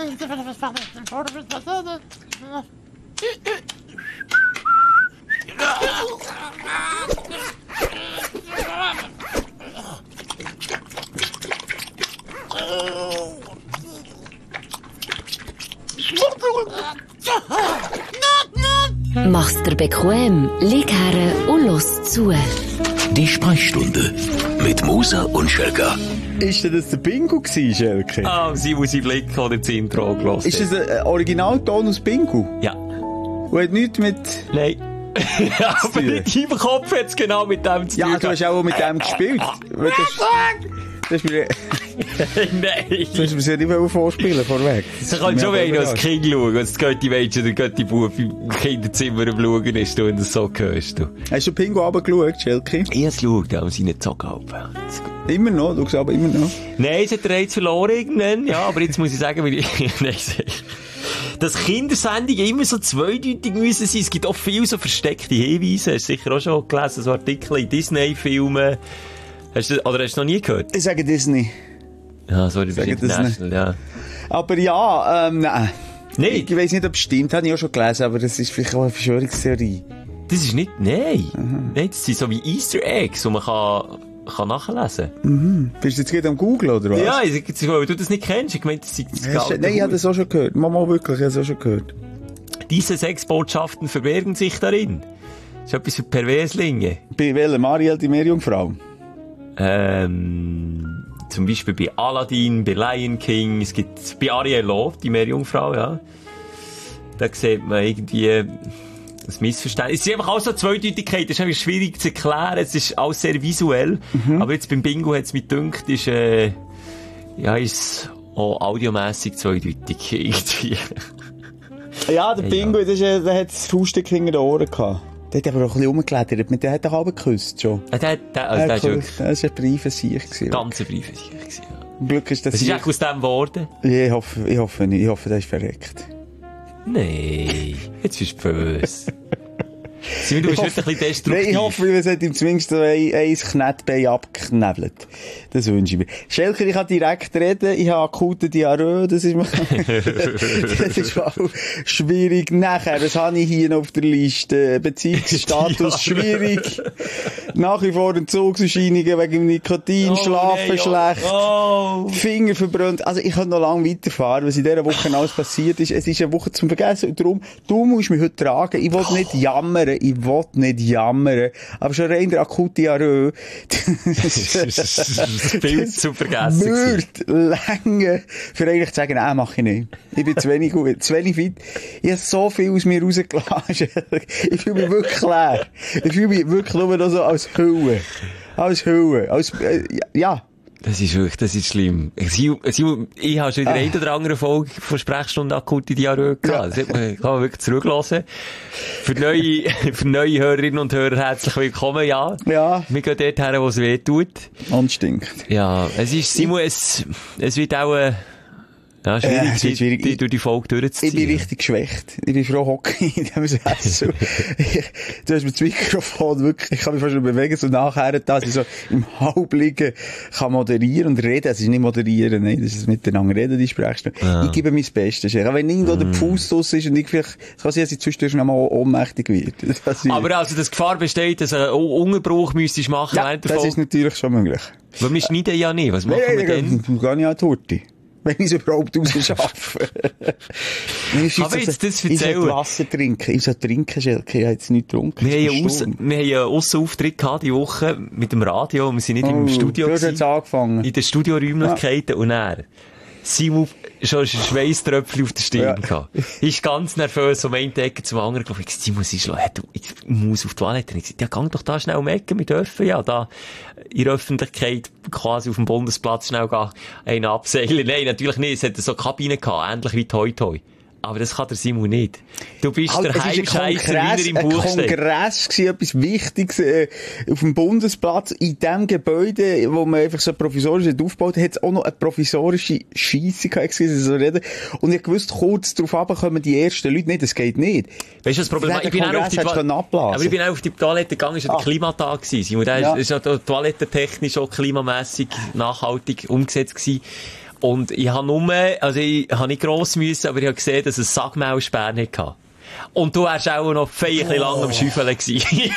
Mach's dir bequem, lieg her und los zu. Die Sprechstunde mit Musa und Schelka. Ist denn das der Bingo gewesen, Schelke? Ah, sie muss im Blick oder das Intro gelassen. Ist das ein Originalton aus Bingo? Ja. Und hat nichts mit... Nein. Aber in deinem Kopf hat es genau mit dem zu tun. Ja, du hast auch mit dem gespielt. Das ist mir... Nein. Das hast du mir nicht vorspielen vorweg. Da kannst du schon wieder als Kind schauen, als die Mädchen oder die Bub im Kinderzimmer am Schauen ist, und das so hörst du. Hast du Bingo runtergeschaut, Schelke? Ich hab's geschaut, aber sie nicht so gehalten. Immer noch? Du sagst aber immer noch? Nein, es hat der Reiz verloren irgendwann. Ja, aber jetzt muss ich sagen, weil ich... Nein, dass Kindersendungen immer so zweideutig müssen sein. Es gibt auch viele so versteckte Hinweise. Hast du sicher auch schon gelesen, so Artikel in Disney-Filmen. Hast du noch nie gehört? Ich sage Disney. Ja, sorry, das ist international, ja. Aber ja, nein. Nein. Ich weiss nicht, ob es stimmt, habe ich auch schon gelesen, aber das ist vielleicht auch eine Verschwörungstheorie. Das ist nicht, nein. Nein, das sind so wie Easter Eggs, die man kann nachlesen. Bist du jetzt gerade am Google, oder was? Ja, weil du das nicht kennst. Ich meine, das ist Nein, ich habe das auch schon gehört. Mama, wirklich, ich habe das auch schon gehört. Diese 6 Botschaften verbergen sich darin. Das ist etwas für Perverslinge. Bei welcher? Marielle, die Meerjungfrau? Zum Beispiel bei Aladdin, bei Lion King, es gibt bei Ariel, die Meerjungfrau, ja. Da sieht man irgendwie das Missverständnis. Es ist einfach auch so Zweideutigkeit, das ist einfach schwierig zu erklären, es ist alles sehr visuell. Aber jetzt beim Bingo hat es mich gedacht, ist auch audiomässig zweideutig irgendwie. Ja, der Bingo, der hat das Fauststück hinter den Ohren gehabt. Der hat aber auch ein bisschen rumgeklettert, mit dem hat er auch geküsst schon. Das war ein Brief an sich gewesen. Ganz ein Brief an sich gewesen, ja. Zum Glück ist das... Was ist eigentlich aus dem geworden? Ich hoffe nicht. Ich hoffe, der ist verreckt. Nein, jetzt bist du böse. Du bist wirklich ein bisschen destruktiv. Nein, ich hoffe, es hat ihm zumindest ein Knettbein abgeknebelt. Das wünsche ich mir. Schelker, ich kann direkt reden. Ich habe akute Diarrhoe. Das ist auch schwierig. Nachher, das habe ich hier noch auf der Liste. Beziehungsstatus schwierig. Nach wie vor Entzugserscheinungen wegen dem Nikotin. Schlafen schlecht. Finger verbrannt. Also, ich kann noch lange weiterfahren, was in dieser Woche alles passiert ist. Es ist eine Woche zum Vergessen. Und darum, du musst mich heute tragen. Ich will nicht jammern. Aber schon rein der akute Diarrhoe. Das Bild zu vergessen. Würde lange, für eigentlich zu sagen, nein, mach ich nicht. Ich bin zu wenig gut, zu wenig fit. Ich habe so viel aus mir rausgelassen. Ich fühle mich wirklich leer. Ich fühle mich wirklich nur noch so als Hülle. Ja. Das ist schlimm. Ich habe schon in der einen oder anderen Folge von Sprechstunde akute Diarrhoe gehabt. Das kann man wirklich zurücklassen. Für neue Hörerinnen und Hörer herzlich willkommen, ja. Ja. Wir gehen dort her, wo es weh tut. Und stinkt. Ja, Simon, es wird auch, schwierig, durch die Folge durchzuziehen. Ich bin richtig geschwächt. Ich bin froh, Hockey in diesem Sessel. Du hast mir das Mikrofon wirklich, ich kann mich fast schon bewegen, so nachher, dass ich so im Halbliegen kann moderieren und reden. Es ist nicht moderieren, nein, das ist miteinander reden, die Sprechstunde. Ja. Ich gebe mein Bestes. Auch wenn irgendwo der Fuß draus ist und ich vielleicht, es kann sein, dass ich zwischendurch noch mal ohnmächtig werde. Aber also, dass Gefahr besteht, dass du einen Unterbruch müsstest machen, ja, das ist natürlich schon möglich. Weil wir schneiden ja nicht. Was machen wir denn? Du gehst ja Torte. Wenn ich es überhaupt rausschaffe. Aber jetzt das erzählen. Ich soll Wasser trinken. Ich soll trinken, Schelke. Ich habe jetzt nicht getrunken. Wir haben ja Aussenauftritt gehabt die Woche mit dem Radio. Wir sind nicht im Studio gewesen. Du hast jetzt angefangen. In den Studioräumlichkeiten. Ja. Und er, Simon, schon ein Schweisströpfchen auf der Stirn gehabt. Ich ist ganz nervös, um einen Ecke zum anderen gelaufen. Ich Simon, ich muss auf die Toilette. Ich gesagt, ja, gang doch da schnell um Ecke. Wir dürfen ja da in der Öffentlichkeit quasi auf dem Bundesplatz schnell einen abseilen. Nein, natürlich nicht. Es hat so Kabinen gehabt, ähnlich wie Toi Toi. Aber das kann der Simon nicht. Du bist der Heimscheisser, wie er im Buch steht. Kongress war etwas Wichtiges auf dem Bundesplatz. In dem Gebäude, wo man einfach so provisorisch aufgebaut hat, hat es auch noch eine provisorische Scheisse gehabt, so reden. Und ich wusste, kurz darauf kommen die ersten Leute nicht. Das geht nicht. Weißt du, das Problem? Ich bin auch auf die Toilette gegangen, es war der Klimatag gewesen. Und der ist ja toilettentechnisch auch klimamässig nachhaltig umgesetzt gewesen. Und ich habe ich habe nicht gross müssen, aber ich habe gesehen, dass es Sackmehlsperr nicht hatte. Und du wärst auch noch fein lang am Schäufeln gewesen.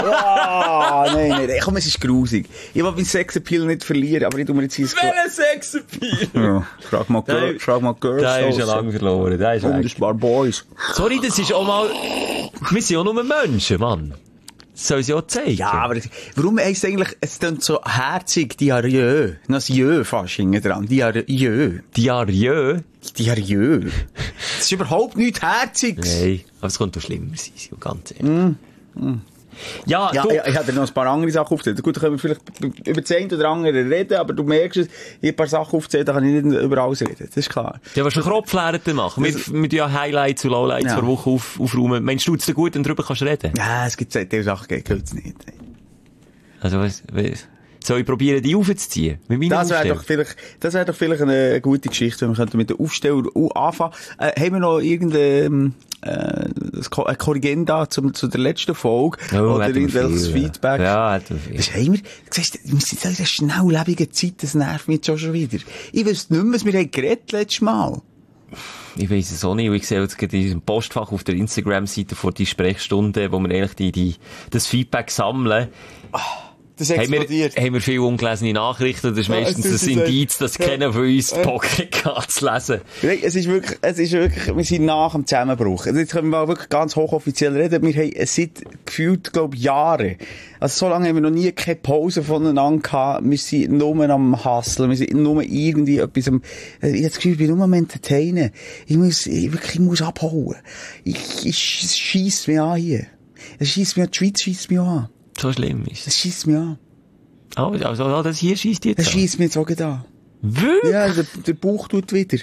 Nein. Komm, es ist grusig. Ich will meinen Sexappeal nicht verlieren, aber ich tu mir jetzt hier... Welchen Sexappeal? Ja, frag mal Girls. Der ist ja lange verloren. Der ist Wunderbar Boys. Sorry, das ist auch mal... Wir sind auch nur Menschen, Mann. Das soll sie auch zeigen. Ja, aber warum heisst es eigentlich, es klingt so herzig, Diarrhoe. Noch ein Jö fast hinten dran. Diarrhoe. Diarrhoe? Diarrhoe. Das ist überhaupt nichts Herziges. Nein, aber es könnte doch schlimmer sein, so ganz ehrlich. Ja, ich habe dir noch ein paar andere Sachen aufgezählt. Gut, da können wir vielleicht über das eine oder andere reden, aber du merkst es, ich habe ein paar Sachen aufgezählt, da kann ich nicht über alles reden. Das ist klar. Ja, was du Kropflärten machen? Mit ja Highlights und Lowlights pro Woche aufräumen. Meinst du es dir gut und darüber kannst du reden? Ja, es gibt diese Sachen, die gilt es nicht. Also, was? Soll ich probieren, die aufzuziehen? Das wäre doch vielleicht eine gute Geschichte, wenn wir mit der Aufsteller anfangen. Haben wir noch irgendeine Korrigenda zu der letzten Folge? Oder irgendwelches Feedback? Ja, hat er viel. Was haben wir? Siehst du, wir sind in dieser schnelllebigen Zeit, das nervt mich jetzt schon wieder. Ich weiss nicht mehr, was wir haben geredet letztes Mal. Ich weiss es auch nicht, und ich sehe jetzt gerade in diesem Postfach auf der Instagram-Seite vor die Sprechstunde, wo wir eigentlich das Feedback sammeln. Das explodiert. Haben wir viele ungelesene Nachrichten, das ist meistens ein Indiz, dass keiner von uns die Pocket zu lesen. Nein, es ist wirklich, wir sind nach dem Zusammenbruch. Jetzt können wir mal wirklich ganz hochoffiziell reden. Wir haben seit gefühlt, Jahren. Also so lange haben wir noch nie keine Pause voneinander gehabt. Wir sind nur am Hustlen. Wir sind nur irgendwie etwas am, ich habe das Gefühl, ich bin nur am Entertainen. Ich muss abhauen. Es scheisst mich an hier. Es scheisst mich an, die Schweiz scheisst mich an. So schlimm ist es. Das scheisst mich an. Also, das hier scheisst jetzt an. Das scheisst mich jetzt auch an. Wirklich? Ja, der Bauch tut wieder.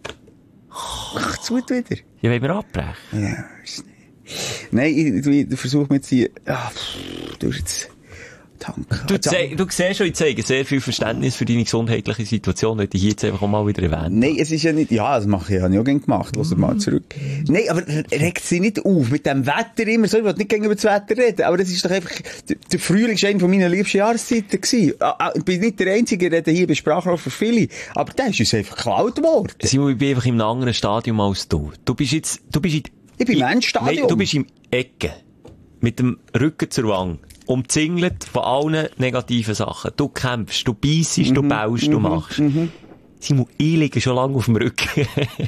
Es tut wieder. Ja, wollen wir abbrechen? Ja, ist nicht. Nein, ich versuche mir jetzt hier, durch jetzt tanken. Du siehst schon, ich zeige sehr viel Verständnis für deine gesundheitliche Situation, möchte ich jetzt einfach auch mal wieder erwähnen. Nein, es ist ja nicht, das mache ich ja auch gerne gemacht, lass mal zurück. Nein, aber regt sie nicht auf, mit dem Wetter immer so, ich will nicht gegen über das Wetter reden, aber das ist doch einfach, der Frühling war eine meiner liebsten Jahreszeiten gewesen. Ich bin nicht der Einzige, der hier bei Sprachrohr für viele, aber der ist uns einfach geklaut worden. Simon, ich bin einfach in einem anderen Stadium als du. Ich bin im Endstadium. Nein, du bist im Ecke. Mit dem Rücken zur Wange. Umzingelt von allen negativen Sachen. Du kämpfst, du beissest, du baust, du machst. Simon, ich liege schon lange auf dem Rücken.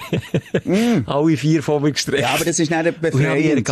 Alle 4 von mir gestreckt. Ja, aber das ist nicht befreiend.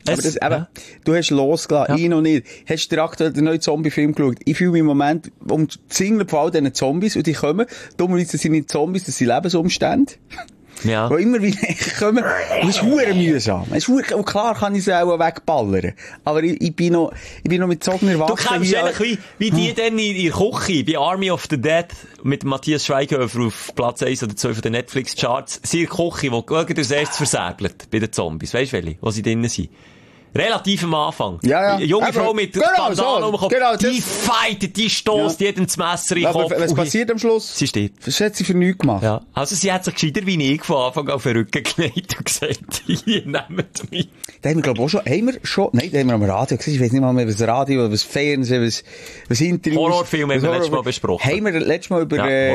Du hast losgelassen, ich noch nicht. Hast du dir aktuell den neuen Zombie-Film geschaut? Ich fühle mich im Moment umzingelt von all diesen Zombies und die kommen. Dummerweise sind nicht Zombies, das sind Lebensumstände. Ja. Wo immer wieder kommen. Und das ist verdammt mühsam. Und klar kann ich sie auch wegballern. Aber ich bin noch mit gezogener Waffe. Du kämpfst eigentlich wie die dann in der Küche, bei Army of the Dead, mit Matthias Schweighöfer auf Platz 1 oder 2 von den Netflix-Charts. Sie in der Küche, wo das erst versäbelt bei den Zombies. Weisst du welche? Wo sie drinnen sind? Relativ am Anfang. Ja. Eine junge Frau mit Bandana rumkommt. Genau, die fightet, die stößt jedem das Messer in den Kopf. Was passiert am Schluss? Sie steht. Das hat sie für nichts gemacht. Ja. Also sie hat sich gescheiter wie ich von Anfang auf den Rücken gelegt und gesagt, hier, nehmt mich. Da haben wir, glaube ich, nein, da haben wir am Radio gesehen. Ich weiss nicht mal mehr, was Radio, was Fernsehen, was Interviews. Horrorfilm haben wir letztes Mal besprochen. Haben wir letztes Mal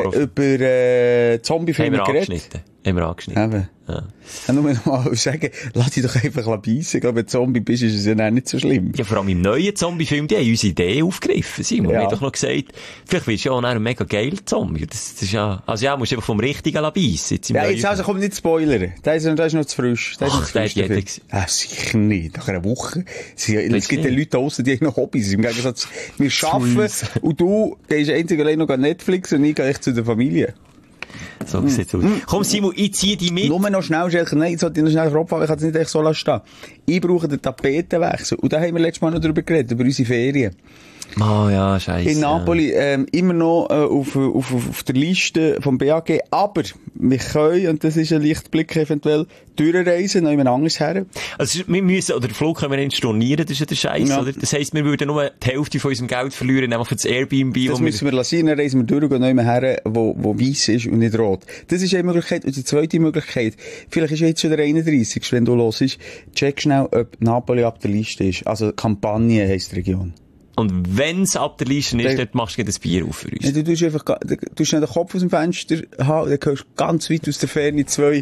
über Zombiefilme geredet? Haben wir angeschnitten. Ja. Nur noch mal sagen, lass dich doch einfach beißen. Ich glaube, wenn du Zombie bist, ist es ja nicht so schlimm. Ja, vor allem im neuen Zombie-Film, die haben unsere Idee aufgegriffen. Simon, wir haben doch noch gesagt, vielleicht wirst du ja auch ein mega geiler Zombie. Das ist ja, musst du einfach vom Richtigen beißen. Jetzt also komm nicht spoilern. Der ist noch zu frisch. Der ist jeder. Sicher nicht. Nach einer Woche. Es gibt ja Leute draussen, die haben noch Hobbys. Im Gegensatz, wir arbeiten und du gehst einzig allein noch an Netflix und ich gehe echt zu der Familie. So sieht's aus. Komm, Simon, ich zieh dich mit. Nur noch schnell, Schelker. Nein, ich sollte noch schnell vorabfahren, ich kann es nicht echt so lassen. Ich brauche den Tapetenwechsel. Und da haben wir letztes Mal noch drüber geredet, über unsere Ferien. Oh ja, scheisse. In Napoli, immer noch auf der Liste vom BAG. Aber wir können, und das ist ein Lichtblick eventuell, durchreisen, noch jemand anderes her. Also wir müssen, oder den Flug können wir nicht stornieren, das ist ja der Scheiß, oder? Das heisst, wir würden nur die Hälfte von unserem Geld verlieren, nämlich für das Airbnb. Das müssen wir lassen, dann reisen wir durch und gehen noch jemand her, wo weiss ist und nicht rot. Das ist eine Möglichkeit. Und die zweite Möglichkeit, vielleicht ist jetzt schon der 31. wenn du los bist, check schnell, ob Napoli ab der Liste ist. Also Kampagne heisst die Region. Und wenn's ab der Liste ist, dann machst du das Bier auf für uns. Ja, du tust einfach, du tust den Kopf aus dem Fenster haben, dann hörst du ganz weit aus der Ferne 2.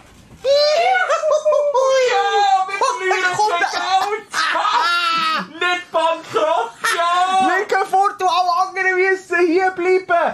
Nicht bankrott, ja! Wir gehen fort, du alle anderen müssen hier bleiben!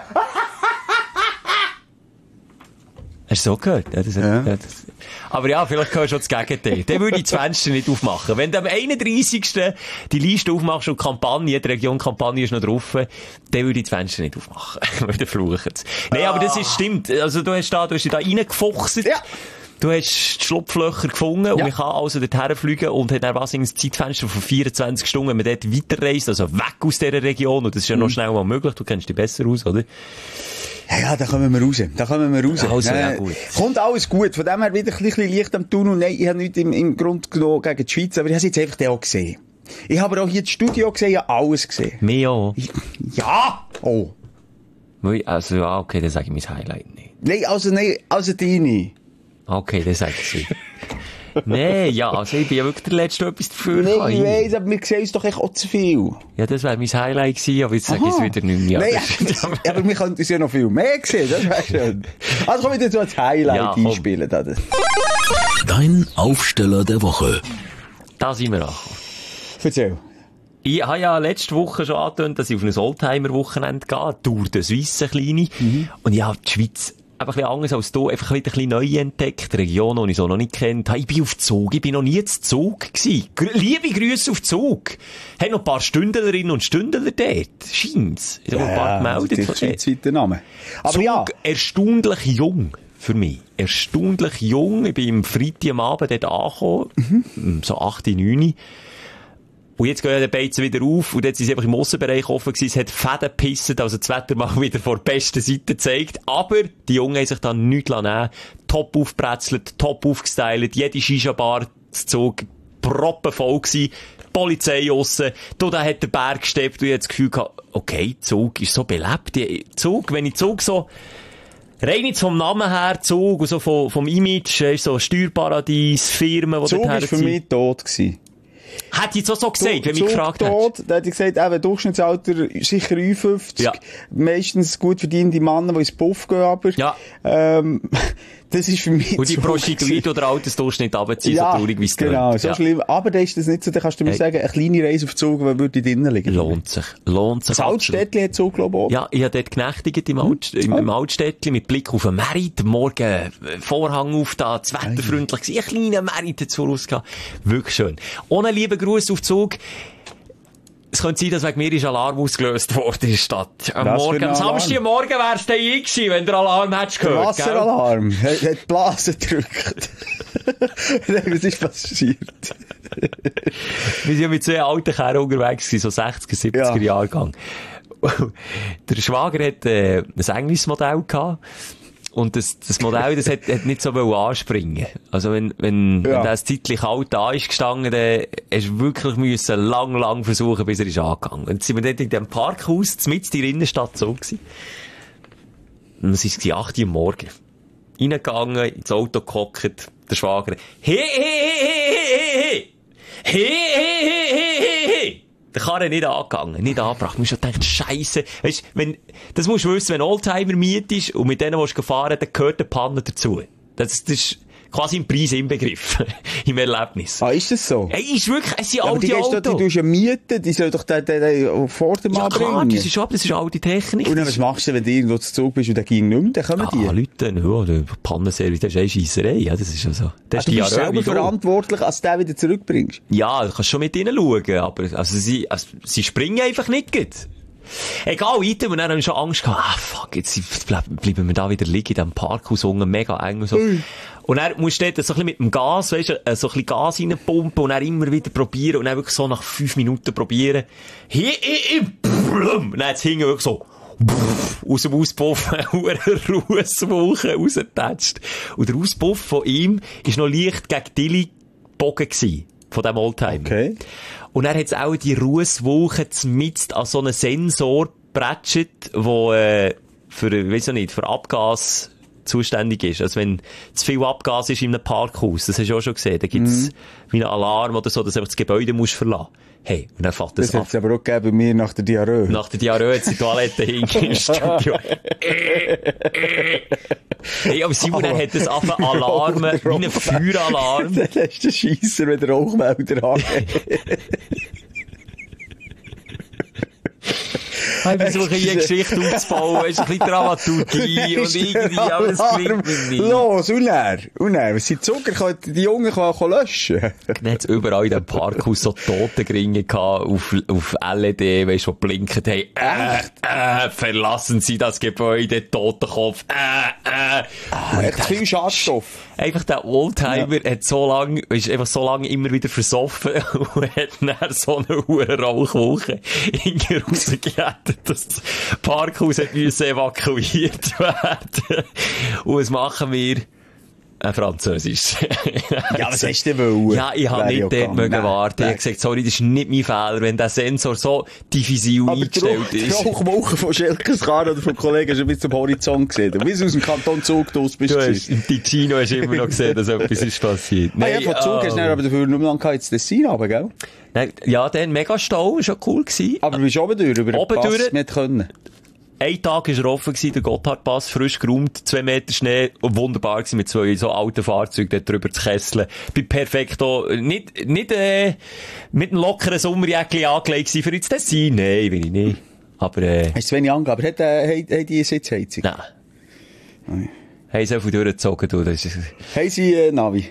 Hast du so gehört? Ja, das. Aber ja, vielleicht hörst du schon das Gegenteil. Dann würde ich das Fenster nicht aufmachen. Wenn du am 31. die Liste aufmachst und die Region-Kampagne ist noch drauf, dann würde ich das Fenster nicht aufmachen. Weil dann fluchen sie. Nein, aber das stimmt. Also du hast dich da reingefuchst. Ja. Du hast die Schlupflöcher gefunden und ich kann also dorthin fliegen und hat dann ein Zeitfenster von 24 Stunden, wenn man dort weiterreist, also weg aus dieser Region. Und das ist ja noch schnell mal möglich. Du kennst dich besser aus, oder? Ja, da kommen wir raus. Also, ja, gut. Kommt alles gut. Von dem her wieder ein bisschen Licht am Tunnel. Nein, ich habe nichts im Grund genommen gegen die Schweiz, aber ich habe es jetzt einfach auch gesehen. Ich habe auch hier das Studio gesehen, ich habe alles gesehen. Mehr auch? Ja! Oh. Also, ja, okay, dann sage ich mein Highlight nicht. Nein, also deine. Okay, dann sag ich es. Nein, ja, also ich bin ja wirklich der Letzte, der etwas dafür kann. Nein, ich weiss, aber wir sehen uns doch echt auch zu viel. Ja, das wäre mein Highlight gewesen, aber jetzt sage ich es wieder nicht mehr. Nein, aber wir könnten uns ja noch viel mehr sehen, das wäre schön. Also komm wieder so als Highlight einspielen. Dein Aufsteller der Woche. Da sind wir angekommen. Erzähl. Ich habe ja letzte Woche schon angetönt, dass ich auf ein Oldtimer-Wochenende gehe, Tour de Suisse, eine kleine. Und ich habe die Schweiz einfach ein bisschen anders als du, einfach ein bisschen neu entdeckt, Region, die ich so noch nicht kennt. Ich bin auf Zug, ich bin noch nie zu Zug gewesen. Liebe Grüße auf Zug. Haben noch ein paar Stündlerinnen und Stündler dort. Scheint's. Ich habe ein paar gemeldet von dort. Schweizweiter Name. Aber Zug, ja. Erstaunlich jung. Für mich. Erstaunlich jung. Ich bin am Freitag am Abend dort angekommen. So 8, 9. Und jetzt gehen die Beizen wieder auf und jetzt sind sie einfach im Aussenbereich offen gewesen. Es hat Fäden gepisst, also das Wetter mal wieder vor der besten Seite gezeigt. Aber die Jungen haben sich dann nichts nehmen. Top aufgebrezelt, top aufgestylt, jede Shisha-Bar zu Zug proppenvoll gewesen. Die Polizei aussen. Da hat der Berg gesteppt und ich hatte das Gefühl gehabt, okay, Zug ist so belebt. Zug, wenn ich Zug so rein jetzt vom Namen her, Zug und so vom Image, ist so Steuerparadies, Firmen, die Zug dort war für mich tot gewesen. Hätte ich jetzt auch so gesagt, wenn mich gefragt hättest? Da hätte ich gesagt, eben, Durchschnittsalter sicher 50. Ja. Meistens gut verdiente Männer, die ins Puff gehen, aber. Ja. Das ist für mich. Und die Prostituierte oder Altersdurchschnitt runterziehen, ja, so traurig wie es genau, so schlimm. Aber da ist das nicht so, da kannst du mir sagen, eine kleine Reise auf Zug, wo würde drinnen liegen? Lohnt sich. Das Altstädtli hat Zug, glaube ich, auch. Ja, ich habe dort genächtigt im Altstädtli mit Blick auf den Merit. Morgen Vorhang auf, da, das Wetter freundlich gewesen. Ein kleiner Merit dazu rausgegangen. Wirklich schön. Ohne lieben Gruß auf Zug. Es könnte sein, dass wegen mir ist Alarm ausgelöst worden in der Stadt. Am Samstagmorgen wär's dann gewesen, wenn der Alarm hättest gehört. Der Wasseralarm. Hat die Blase gedrückt. Was ist passiert? Wir sind mit 2 alten Kerlen unterwegs gewesen, so 60er, 70er Jahrgang. Der Schwager hat ein englisches Modell gehabt. Und das Modell, das hat nicht so anspringen. Also wenn das zeitlich kalt da ist gestanden, dann hast du wirklich müssen lang versuchen, bis er ist angegangen. Und jetzt sind wir dort in dem Parkhaus, mitten in der Innenstadt so gewesen. Und es war 8 Uhr morgen. Reingegangen, ins Auto gehockt, der Schwager. Hey! Der Karre nicht angegangen, nicht angebracht. Man schon gedacht, Scheisse. Weisst, das musst du wissen, wenn Oldtimer mietest und mit denen willst du fahren, dann gehört der Panne dazu. Das ist quasi im Preis inbegriffen. Im Erlebnis. Ah, ist das so? Hey, ist wirklich, es sind ja, alte Autos. Die tust ja mieten, die soll doch den Vordermann bringen. Ja, klar, das ist alte Technik. Und dann, was machst du, wenn du irgendwo zu Zug bist und der ging nicht mehr, dann kommen die? Leute, der Pannenservice, das ist eine Scheisserei, ja, das ist ja so. Das ist du bist selber verantwortlich, als du den wieder zurückbringst? Ja, du kannst schon mit ihnen schauen, aber, also sie springen einfach nicht gut. Egal, weiter, und dann haben wir schon Angst gehabt, fuck, jetzt bleiben wir da wieder liegen in diesem Parkhaus unten, mega eng und so. Und dann musst du dort so ein bisschen mit dem Gas, weißt du, so ein bisschen Gas reinpumpen und dann immer wieder probieren und dann wirklich so nach 5 Minuten probieren. Und dann jetzt hingen wirklich so, aus dem Auspuff, eine Russwolke rausgetatscht. Und der Auspuff von ihm ist noch leicht gegen Dilly gebogen gewesen, von dem Oldtimer. Okay. Und dann hat es auch die Russwolke zmitzt an so einen Sensor prätscht, wo, für Abgas zuständig ist. Also wenn zu viel Abgas ist in einem Parkhaus, das hast du auch schon gesehen, da gibt's wie einen Alarm oder so, dass einfach das Gebäude musst verlassen. Hey, und dann fährt das Das hat es aber auch gegeben bei mir nach der Diarrhoe. Nach der Diarrhoe hat die Toilette hinten im Studio. Hey, aber Simon, er hat das einfach Alarme, wie ein Feueralarm. Der letzte Scheisser, wenn der Rauchmelder angeht. Ich versuche hier eine Geschichte aufzubauen, es ist ein bisschen Dramaturgie und irgendwie, aber es klingt mir nicht. Los, und was sind Zucker, können die Jungen können löschen. Dann hat's überall in dem Parkhaus so Totengringe gehabt, auf LED, weisst du, die blinken haben. Verlassen Sie das Gebäude, Totenkopf, Echt viel Schadstoff. Einfach der Oldtimer ist einfach so lange immer wieder versoffen und hat dann so eine hohe Rauchwolke rausgerettet, dass das Parkhaus hat müssen evakuiert werden. Und was machen wir? Französisch. Ja, was hast du denn wollen? Ja, ich habe nicht dort mögen warten. Ich habe gesagt, sorry, das ist nicht mein Fehler, wenn der Sensor so diffizil eingestellt ist. Die Rauchwolke von Schelkes Karre oder vom Kollegen schon bis zum Horizont gesehen. Wie du aus dem Kanton Zug bist. Du hast, im Ticino hast du immer noch gesehen, dass etwas ist passiert. Nein, ja, von Zug hast du aber dafür nur noch ins Tessin runter, gell? Nein, ja, dann mega Stau, schon cool gewesen. Aber du bist oben durch, über den Pass nicht können. Ein Tag war er offen gewesen, der Gotthardpass, frisch geräumt, 2 Meter Schnee, und wunderbar gewesen, mit 2 so alten Fahrzeugen dort drüber zu kesseln. Bin perfekt auch, nicht, mit einem lockeren Sommerjäckchen angelegt gewesen für ins Tessin. Nein, will ich nicht. Aber, hast du zu wenig angegeben? Aber hat die Sitzheizung? Nein. Haben sie einfach durchgezogen, du, das ist... Haben sie, Navi?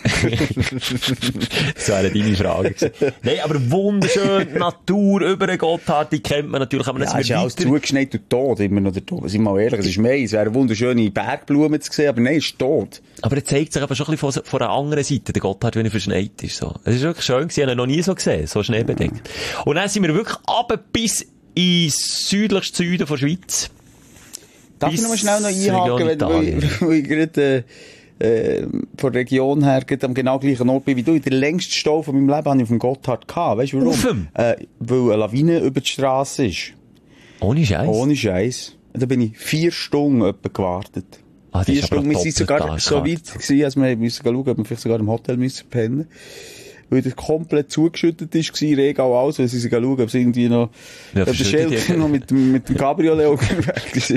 Das wäre deine Frage gewesen. Nein, aber wunderschön, Natur über den Gotthard, die kennt man natürlich, aber ja, es ist alles zugeschneit und tot, immer noch der Tod. Sind wir mal ehrlich, es ist Mai, es wären wunderschöne Bergblumen zu sehen, aber nein, es ist tot. Aber er zeigt sich aber schon ein bisschen von einer anderen Seite, der Gotthard, wenn er verschneit ist, so. Es ist wirklich schön gewesen, ich habe ihn noch nie so gesehen, so schneebedeckt. Und dann sind wir wirklich runter bis ins südlichste Süden der Schweiz. Darf ich noch mal schnell einhaken, weil ich gerade von der Region her am genau gleichen Ort bin wie du. Der längste Stau von meinem Leben hatte ich auf dem Gotthard gehabt. Weißt du warum? Weil eine Lawine über die Straße ist. Ohne Scheiß? Ohne Scheiß. Da bin ich 4 Stunden etwa gewartet. 4 Stunden. Wir sind sogar so weit gewesen, als wir müssen schauen, ob wir vielleicht sogar im Hotel müssen pennen. Weil das komplett zugeschüttet war, Regen auch alles, weil sie sich schauen, ob es irgendwie noch, ja, ob der Schelke noch mit dem Cabriolet unterwegs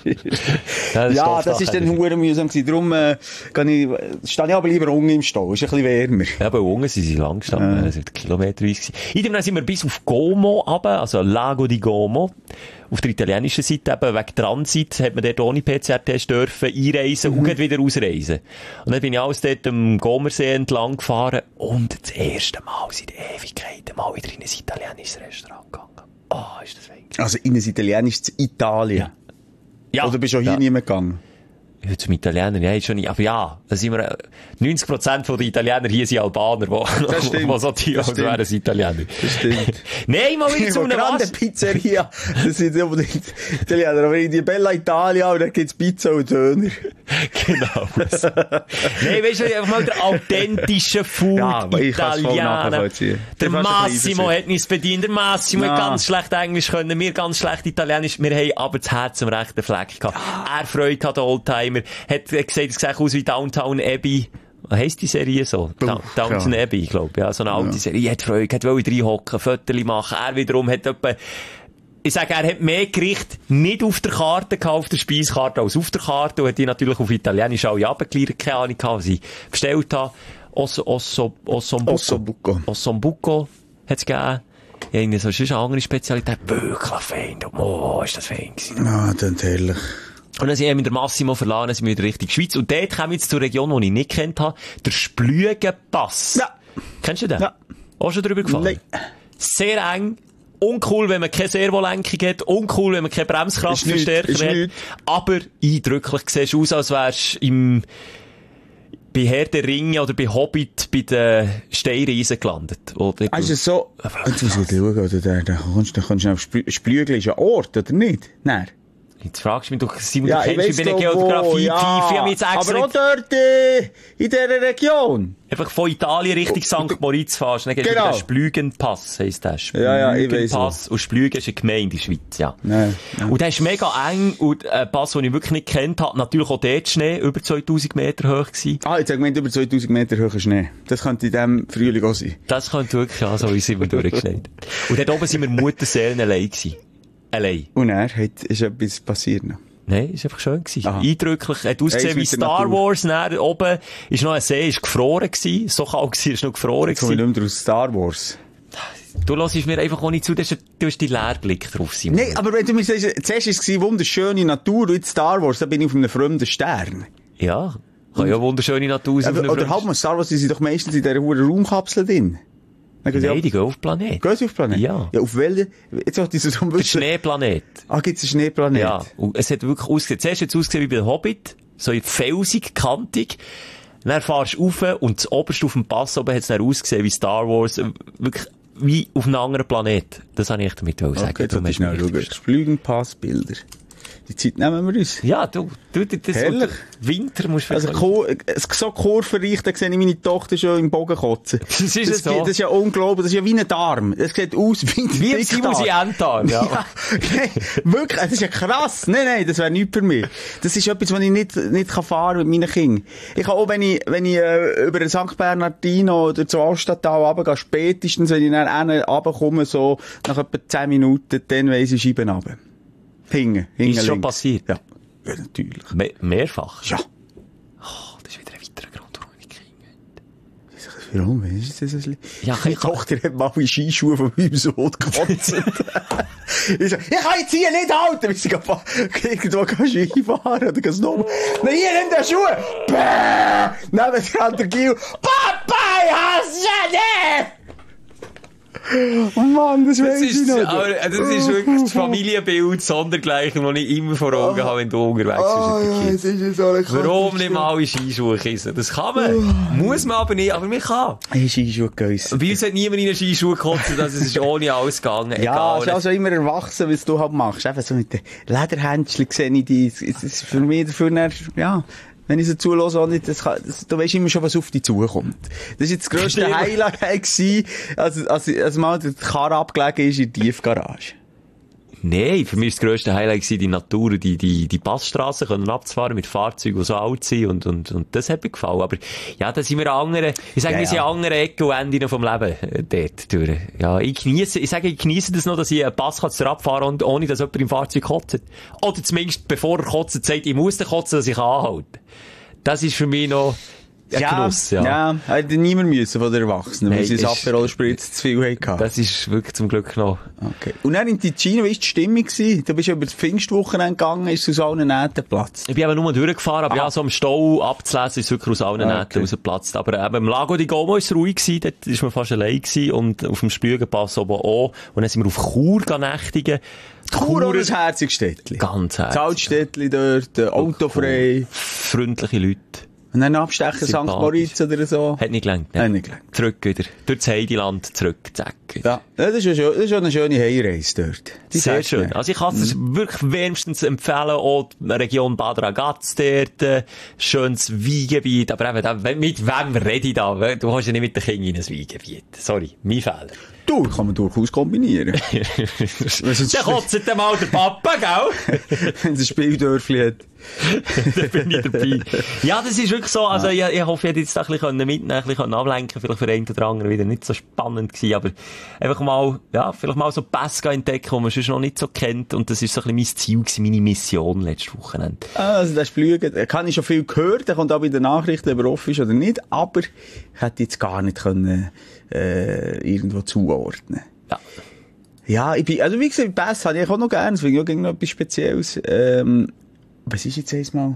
ja, das ist dann verdammt mühsam gewesen. Darum, stehe ich aber lieber unten im Stau. Ist ein bisschen wärmer. Ja, aber unten sind sie lang gestanden. Das wird kilometerweise gewesen. In dem sind wir bis auf Como runter, also Lago di Como. Auf der italienischen Seite, eben wegen Transit, hat man dort ohne PCR-Test dürfen einreisen und wieder ausreisen. Und dann bin ich alles dort am Gomersee entlang gefahren und das erste Mal seit Ewigkeiten mal wieder in ein italienisches Restaurant gegangen. Oh, ist das wenig. Also in ein italienisches Italien? Ja. Oder bist du auch hier nie mehr gegangen? Ja, zum Italiener, ja, schon nicht. Aber ja, da sind wir, 90% der Italiener hier sind Albaner, die so tun, als wären es Italiener. Das stimmt. Nein, mal wieder zu einer grande Pizzeria. Das sind nicht unbedingt Italiener. Aber in die Bella Italia, und dann gibt's Pizza und Döner. Genau. Nein, weißt du, einfach mal der authentische Food Italiener. Der Massimo hat nichts bedient. Der Massimo hat ganz schlecht Englisch können, wir ganz schlecht Italienisch. Wir haben aber das Herz am rechten Fleck gehabt. Er Freude hat, Oldtimer. Hat gesagt, es sieht aus wie Downtown Abbey. Was heisst die Serie so? Downtown Abbey, ich glaube. Ja, so eine alte Serie. Er hat Freude, hat wollte reinhocken, Fotos machen. Er wiederum hat etwa, ich sage, er hat mehr Gerichte nicht auf der Karte gehabt, auf der Speiskarte, als auf der Karte. Und hat die natürlich auf Italienisch alle abgeklärt, keine Ahnung gehabt, was ich bestellt habe. Ossombuco hat's gegeben. Ja, so ist eine andere Spezialität. Wirklich fein. Oh, ist das fein gewesen. Ah, dann herrlich. Und dann sind wir mit der Massimo verlassen, dann sind wir wieder Richtung Schweiz. Und dort kommen wir jetzt zur Region, die ich nicht kennt habe. Der Splügenpass. Ja. Kennst du den? Ja. Auch schon drüber gefahren? Nein. Sehr eng. Uncool, wenn man keine Servolenkung hat. Uncool, wenn man keine Bremskraftverstärker hat. Aber eindrücklich. Siehst du aus, als wärst du bei Herr der Ringe oder bei Hobbit bei den Steinriesen gelandet. Also so, jetzt muss ich schauen, oder da kommst du auf Splügel ist ein Ort, oder nicht? Nein. Jetzt fragst du mich, Simon, Ja, du ich kennst mich bei weiss der doch wo, Geografie, ja. Pfeife, ich jetzt extra Aber auch dort, in dieser Region. einfach von Italien Richtung St. Moritz fahrst, dann gehst du Genau. über den Splügenpass, heisst der. Ja, ich weiss Splügenpass. Und Splügen ist eine Gemeinde in der Schweiz, ja. Nein. Und der ist mega eng, und ein Pass, den ich wirklich nicht kennt habe, natürlich auch dort Schnee, über 2000 Meter hoch gewesen. Ah, jetzt habe ich gemeint, über 2000 Meter hoher Schnee. Das könnte in diesem Frühling auch sein. Das könnte wirklich, ja, so sind wir durchgeschneit. Und dort oben sind wir Mutterseelen allein gewesen. Allein. Und er ist etwas passiert noch. Nein, ist einfach schön gewesen. Aha. Eindrücklich. Hat ausgesehen Eins wie mit der Star Natur. Wars. Dann oben ist noch ein See, ist gefroren gewesen. So kalt gewesen, ist noch gefroren Jetzt komme ich gewesen. nicht mehr aus Star Wars. Du hörst mir einfach auch nicht zu, du hast die Leerblick drauf, Simon. Nein, aber wenn du mir sagst, zuerst war es wunderschöne Natur und jetzt Star Wars, dann bin ich auf einem fremden Stern. Ja. Kann ja wunderschöne Natur sein. Oder halt mal Star Wars, die sind doch meistens in dieser hohen Raumkapsel drin. Dann gehen sie Nein, die gehen auf den Planet. Gehen sie auf den Planet? Ja. Ja, auf welchen? Jetzt auch diese so Der Schneeplanet. Ah, gibt's einen Schneeplanet? Ja. Und es hat wirklich ausgesehen. Zuerst hat es ausgesehen wie bei den Hobbit. So felsig, kantig. Dann fahrst du rauf und das oberste auf dem Pass oben hat es dann ausgesehen wie Star Wars. Wirklich wie auf einem anderen Planet. Das habe ich damit sagen. Okay, jetzt Darum sollte hast ich du mich schnell richtig schauen. Flügenpassbilder. Die Zeit nehmen wir uns. Ja, das Herrlich. Winter musst du Also, so kurvenreich, da sehe ich meine Tochter schon im Bogen kotzen. Das ist es so. Das ist ja unglaublich, das ist ja wie ein Darm. Das sieht aus wie ein Wie ein Dickdarm. Simon Enddarm, ja. Ja, wirklich, das ist ja krass. Nein, das wäre nichts für mich. Das ist etwas, was ich nicht fahren kann mit meinen Kindern. Ich kann auch, wenn ich über den St. Bernardino oder zu Altstadtal runtergehe, spätestens, wenn ich dann runterkomme, so nach etwa 10 Minuten, dann weiss ich Scheiben runter. Hinten Ist schon links. passiert? Ja. Ja, natürlich. Mehrfach? Ja. Oh, das ist wieder ein weiterer Grund, warum ich Kinder. Warum? Ist das ein Ja, Meine Tochter hat mal in Skischuhe von meinem Sohn gekotzt. Ich so, ich kann jetzt hier nicht halten, bis ich irgendwo Ski fahren oder Snowboard. Nein, hier, nimm den Schuh! Bäh! Neben der Gil. Papa, ich hasse dich! Oh Mann, das weiss ich nicht. Aber das ist wirklich das Familienbild sondergleichen, das ich immer vor Augen habe, wenn du unterwegs bist. es ist so eine Warum nicht mal in Skischuhe kissen? Das kann man. Muss man aber nicht, aber man kann. Ich habe Skischuhe geissen. Bei uns hat niemand in den Skischuhe gekotzt, also es ist ohne alles gegangen. Ja, es Egal. ist also immer erwachsen, was du halt machst. Einfach so mit den Lederhändchen sehe ich die. Es ist für mich dafür, ja, wenn ich so zulasse, auch nicht, du weisst immer schon, was auf dich zukommt. Das ist jetzt das grösste Stimmt. Highlight gewesen, als mal der Karre abgelegen ist in der Tiefgarage. Nein, für mich ist das grösste Highlight gewesen, die Natur, die Passstrassen können abzufahren mit Fahrzeugen, die so alt sind und das hat mir gefallen. Aber, ja, da sind wir an anderen, ich sage, Ja, wir sind ja. an anderen Ecken und Enden vom Leben, dort durch. Ja, ich genieße das noch, dass ich einen Pass kann abfahren und ohne, dass jemand im Fahrzeug kotzt. Oder zumindest, bevor er kotzt, sagt, ich muss den kotzen, dass ich anhalte. Das ist für mich noch ein Genuss, ja. Hätte niemand müssen von den Erwachsenen, weil Nein, sie das ist- Aperol-Spritz zu viel hatten. Das ist wirklich zum Glück noch. Okay. Und dann in Ticino, wie war die Stimmung gewesen? Du bist ja über das Pfingstwochenende gegangen, ist es aus allen Nähten Platz. Ich bin eben nur durchgefahren, aber ja, so am Stau abzulesen ist wirklich aus allen Nähten rausgeplatzt. Aber eben im Lago di Como war es ruhig gewesen, dort ist man fast allein gewesen und auf dem Splügenpass oben auch. Und dann sind wir auf Chur nächtigen. Chur oder das herzige Städtli? Ganz Das herzig. Altstädtli dort, autofrei. Freundliche Leute. Und dann abstechen St. Sympathisch. Moritz oder so. Hat nicht gelangt. Hat nicht gelangt. Zurück wieder. Durch das Heideland zurück. Zack. Ja, das ist ja eine schöne Heimreise dort. Die Sehr sag's schön. mir. Also ich kann es wirklich wärmstens empfehlen, auch die Region Bad Ragaz dort, schönes Weingebiet, aber eben, mit wem rede ich da? Du hast ja nicht mit den Kindern in ein Weingebiet. Sorry, mein Fehler. Du, kann man durchaus kombinieren. Der kotzt dann mal der Papa, gell? Wenn es ein Spieldörfli hat. Da bin ich dabei. Ja, das ist wirklich so, also ich hoffe, ich hätte jetzt da ein bisschen mitnehmen, ein bisschen ablenken, vielleicht für einen oder anderen wieder nicht so spannend gewesen, aber einfach mal, ja, vielleicht mal so Pässe entdecken, die man sonst noch nicht so kennt, und das ist so ein bisschen mein Ziel gewesen, meine Mission letztes Wochenende. Also, das Splügen, da kann ich schon viel gehört, der kommt auch bei den Nachrichten, ob er offen ist oder nicht, aber ich hätte jetzt gar nicht können, irgendwo zuordnen. Ja. Ja, also wie gesagt, Pässe habe ich auch noch gerne, das finde ich auch noch etwas Spezielles. Was ist jetzt einmal?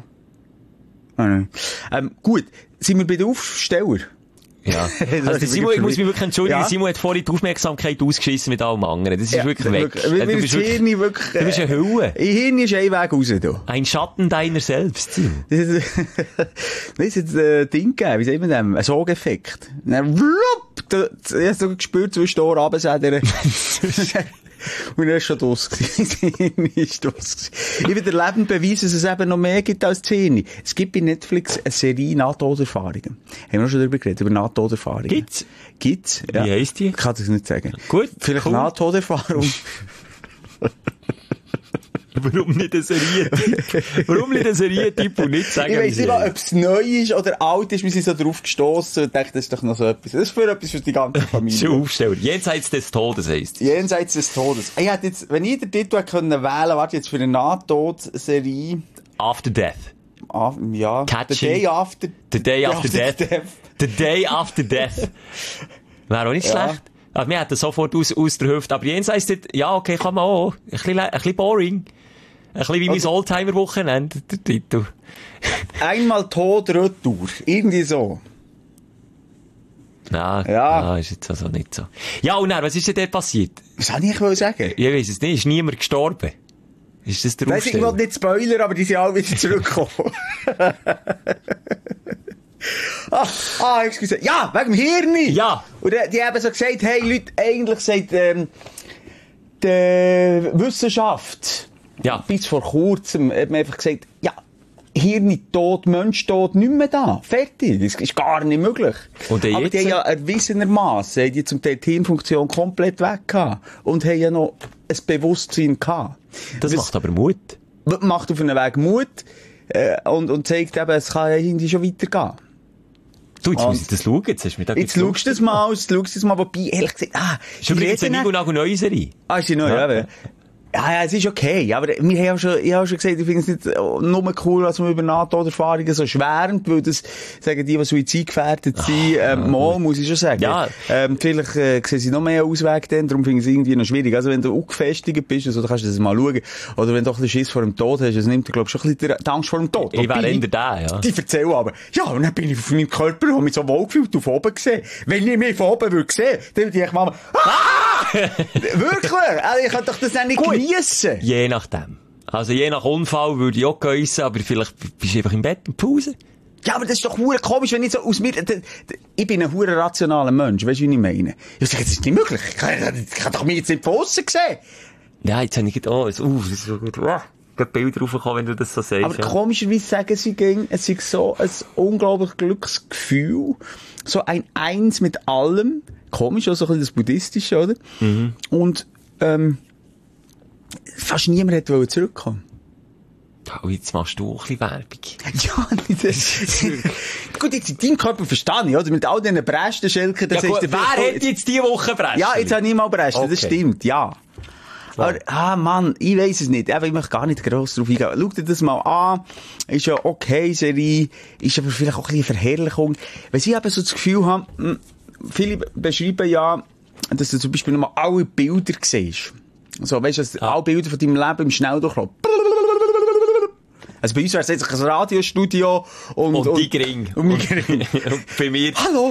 Gut, sind wir bei den Aufsteller? Ja. Das Also ist Simon, ich muss mich wirklich wirklich entschuldigen, Ja. Simon hat vorhin die Aufmerksamkeit ausgeschissen mit allem anderen. Das ist wirklich weg. Mir Du ist bist das wirklich, Hirn wirklich, du bist eine Hülle. Im Hirn ist ein Weg raus, da. Ein Schatten deiner selbst, Simon. Das ist jetzt ein Ding gegeben, wie sagt man dem? Ein Sogeffekt. Dann, wlupp, ich hab so gespürt, zwischen Ohren runtersädern. Und er ist schon draus gewesen. Ich will dir lebend beweisen, dass es eben noch mehr gibt als 10. Es gibt bei Netflix eine Serie Nahtoderfahrungen. Haben wir auch schon darüber geredet, über Nahtoderfahrungen. Gibt's? Ja. Wie heisst die? Ich kann das nicht sagen. Gut. Vielleicht cool. Nahtoderfahrung. Warum nicht ein Serientyp? Warum nicht ein Serientyp und nicht sagen, Ich weiss nicht mal, ob es neu ist oder alt ist. Wir sind so drauf gestossen und dachten, das ist doch noch so etwas. Das ist für etwas für die ganze Familie. Schon Aufsteller. Jenseits des Todes heisst. Jenseits des Todes. Ich hätte jetzt, wenn ich den Titel hätte wählen können, warte jetzt für eine Nahtod-Serie. After Death. Ja. Catching. The Day After. The Day After Death. Death. The Day After Death. Wäre auch nicht Ja. schlecht. Also, wir hätten sofort aus der Hüfte. Aber jenseits dort, ja, okay, kann man auch. Ein bisschen boring. Ein bisschen wie mein Oldtimer-Wochenende, der Titel. Einmal Tod, Retour. Irgendwie so. Ja, ist jetzt also nicht so. Ja, und dann, was ist denn dort passiert? Was soll ich wohl sagen? Ich weiss es nicht. Ist niemand gestorben? Ist das der Weiss ich Aufsteller? will nicht Spoiler, aber die sind alle wieder zurückgekommen. Excuse. Ja, wegen dem Hirn. Ja. Und die haben so gesagt, hey Leute, eigentlich sagt, die Wissenschaft, Ja. bis vor kurzem, hat man einfach gesagt, ja, Hirn tot, Mensch tot, nicht mehr da. Fertig. Das ist gar nicht möglich. Und aber jetzt? die haben ja erwiesenermassen, die zum Teil die Hirnfunktion komplett weg gehabt. Und haben ja noch ein Bewusstsein gehabt. Das macht aber Mut. Macht auf einem Weg Mut, und zeigt eben, es kann ja irgendwie schon weitergehen. Du, jetzt muss ich das schauen. Jetzt hast du mir da Jetzt schaust du das mal, wobei, ehrlich gesagt, Ist übrigens eine neue Serie. Ist die neu, ja. Ja, es ist okay, aber ich habe auch schon gesagt, ich finde es nicht nur cool, dass man über Nahtoderfahrungen so schwärmt, weil das, sagen die suizidgefährdet sind, mal, muss ich schon sagen. Ja. Vielleicht, sehen sie noch mehr Ausweg dann, darum finde ich es irgendwie noch schwierig. Also wenn du ungefestigt bist, also, dann kannst du das mal schauen. Oder wenn du doch ein bisschen Schiss vor dem Tod hast, das nimmt dir, glaube ich, schon ein bisschen die Angst vor dem Tod. Ich wäre eher da, ja. Die erzählen aber, ja, und dann bin ich auf meinem Körper, habe mich so wohlgefühlt auf oben gesehen. Wenn ich mich von oben würde sehen, dann würde ich mal, wirklich? Also ich kann doch das auch nicht geniessen. Je nachdem. Also je nach Unfall würde ich auch geissen, aber vielleicht bist du einfach im Bett und Pause. Ja, aber das ist doch hure komisch, wenn ich so aus mir, ich bin ein hure rationaler Mensch, weißt du, wie ich meine? Ich sage, das ist nicht möglich. Ich kann doch mich jetzt nicht von aussen sehen. Ja, jetzt habe ich gedacht, das ist so gut. Gerade Bilder raufgekommen, wenn du das so sagst. Aber komischerweise sagen sie gegen, es ist so ein unglaublich Glücksgefühl, so ein Eins mit allem. Komisch, auch so ein bisschen das Buddhistische, oder? Mhm. Und, fast niemand wollte zurückkommen. Oh, jetzt machst du auch ein bisschen Werbung. Ja, das gut, jetzt in deinem Körper verstehe ich, oder? Mit all diesen Bresten, Schelke, das ja, gut, heißt, wer hat jetzt diese Woche Bresten? Ja, jetzt habe ich mal Bresten, Okay. das stimmt, ja. Aber, Mann, ich weiss es nicht. Aber ich möchte gar nicht gross drauf eingehen. Schau dir das mal an. Ist ja okay, Serie. Ist aber vielleicht auch ein bisschen Verherrlichung. Weil ich eben so das Gefühl habe, viele beschreiben ja, dass du zum Beispiel nochmal alle Bilder siehst. So, weißt du, alle Bilder von deinem Leben im Schnelldurchlauf. Also bei uns wäre es jetzt ein Radiostudio und die Gring. Und mein Gring. Und bei mir. Hallo!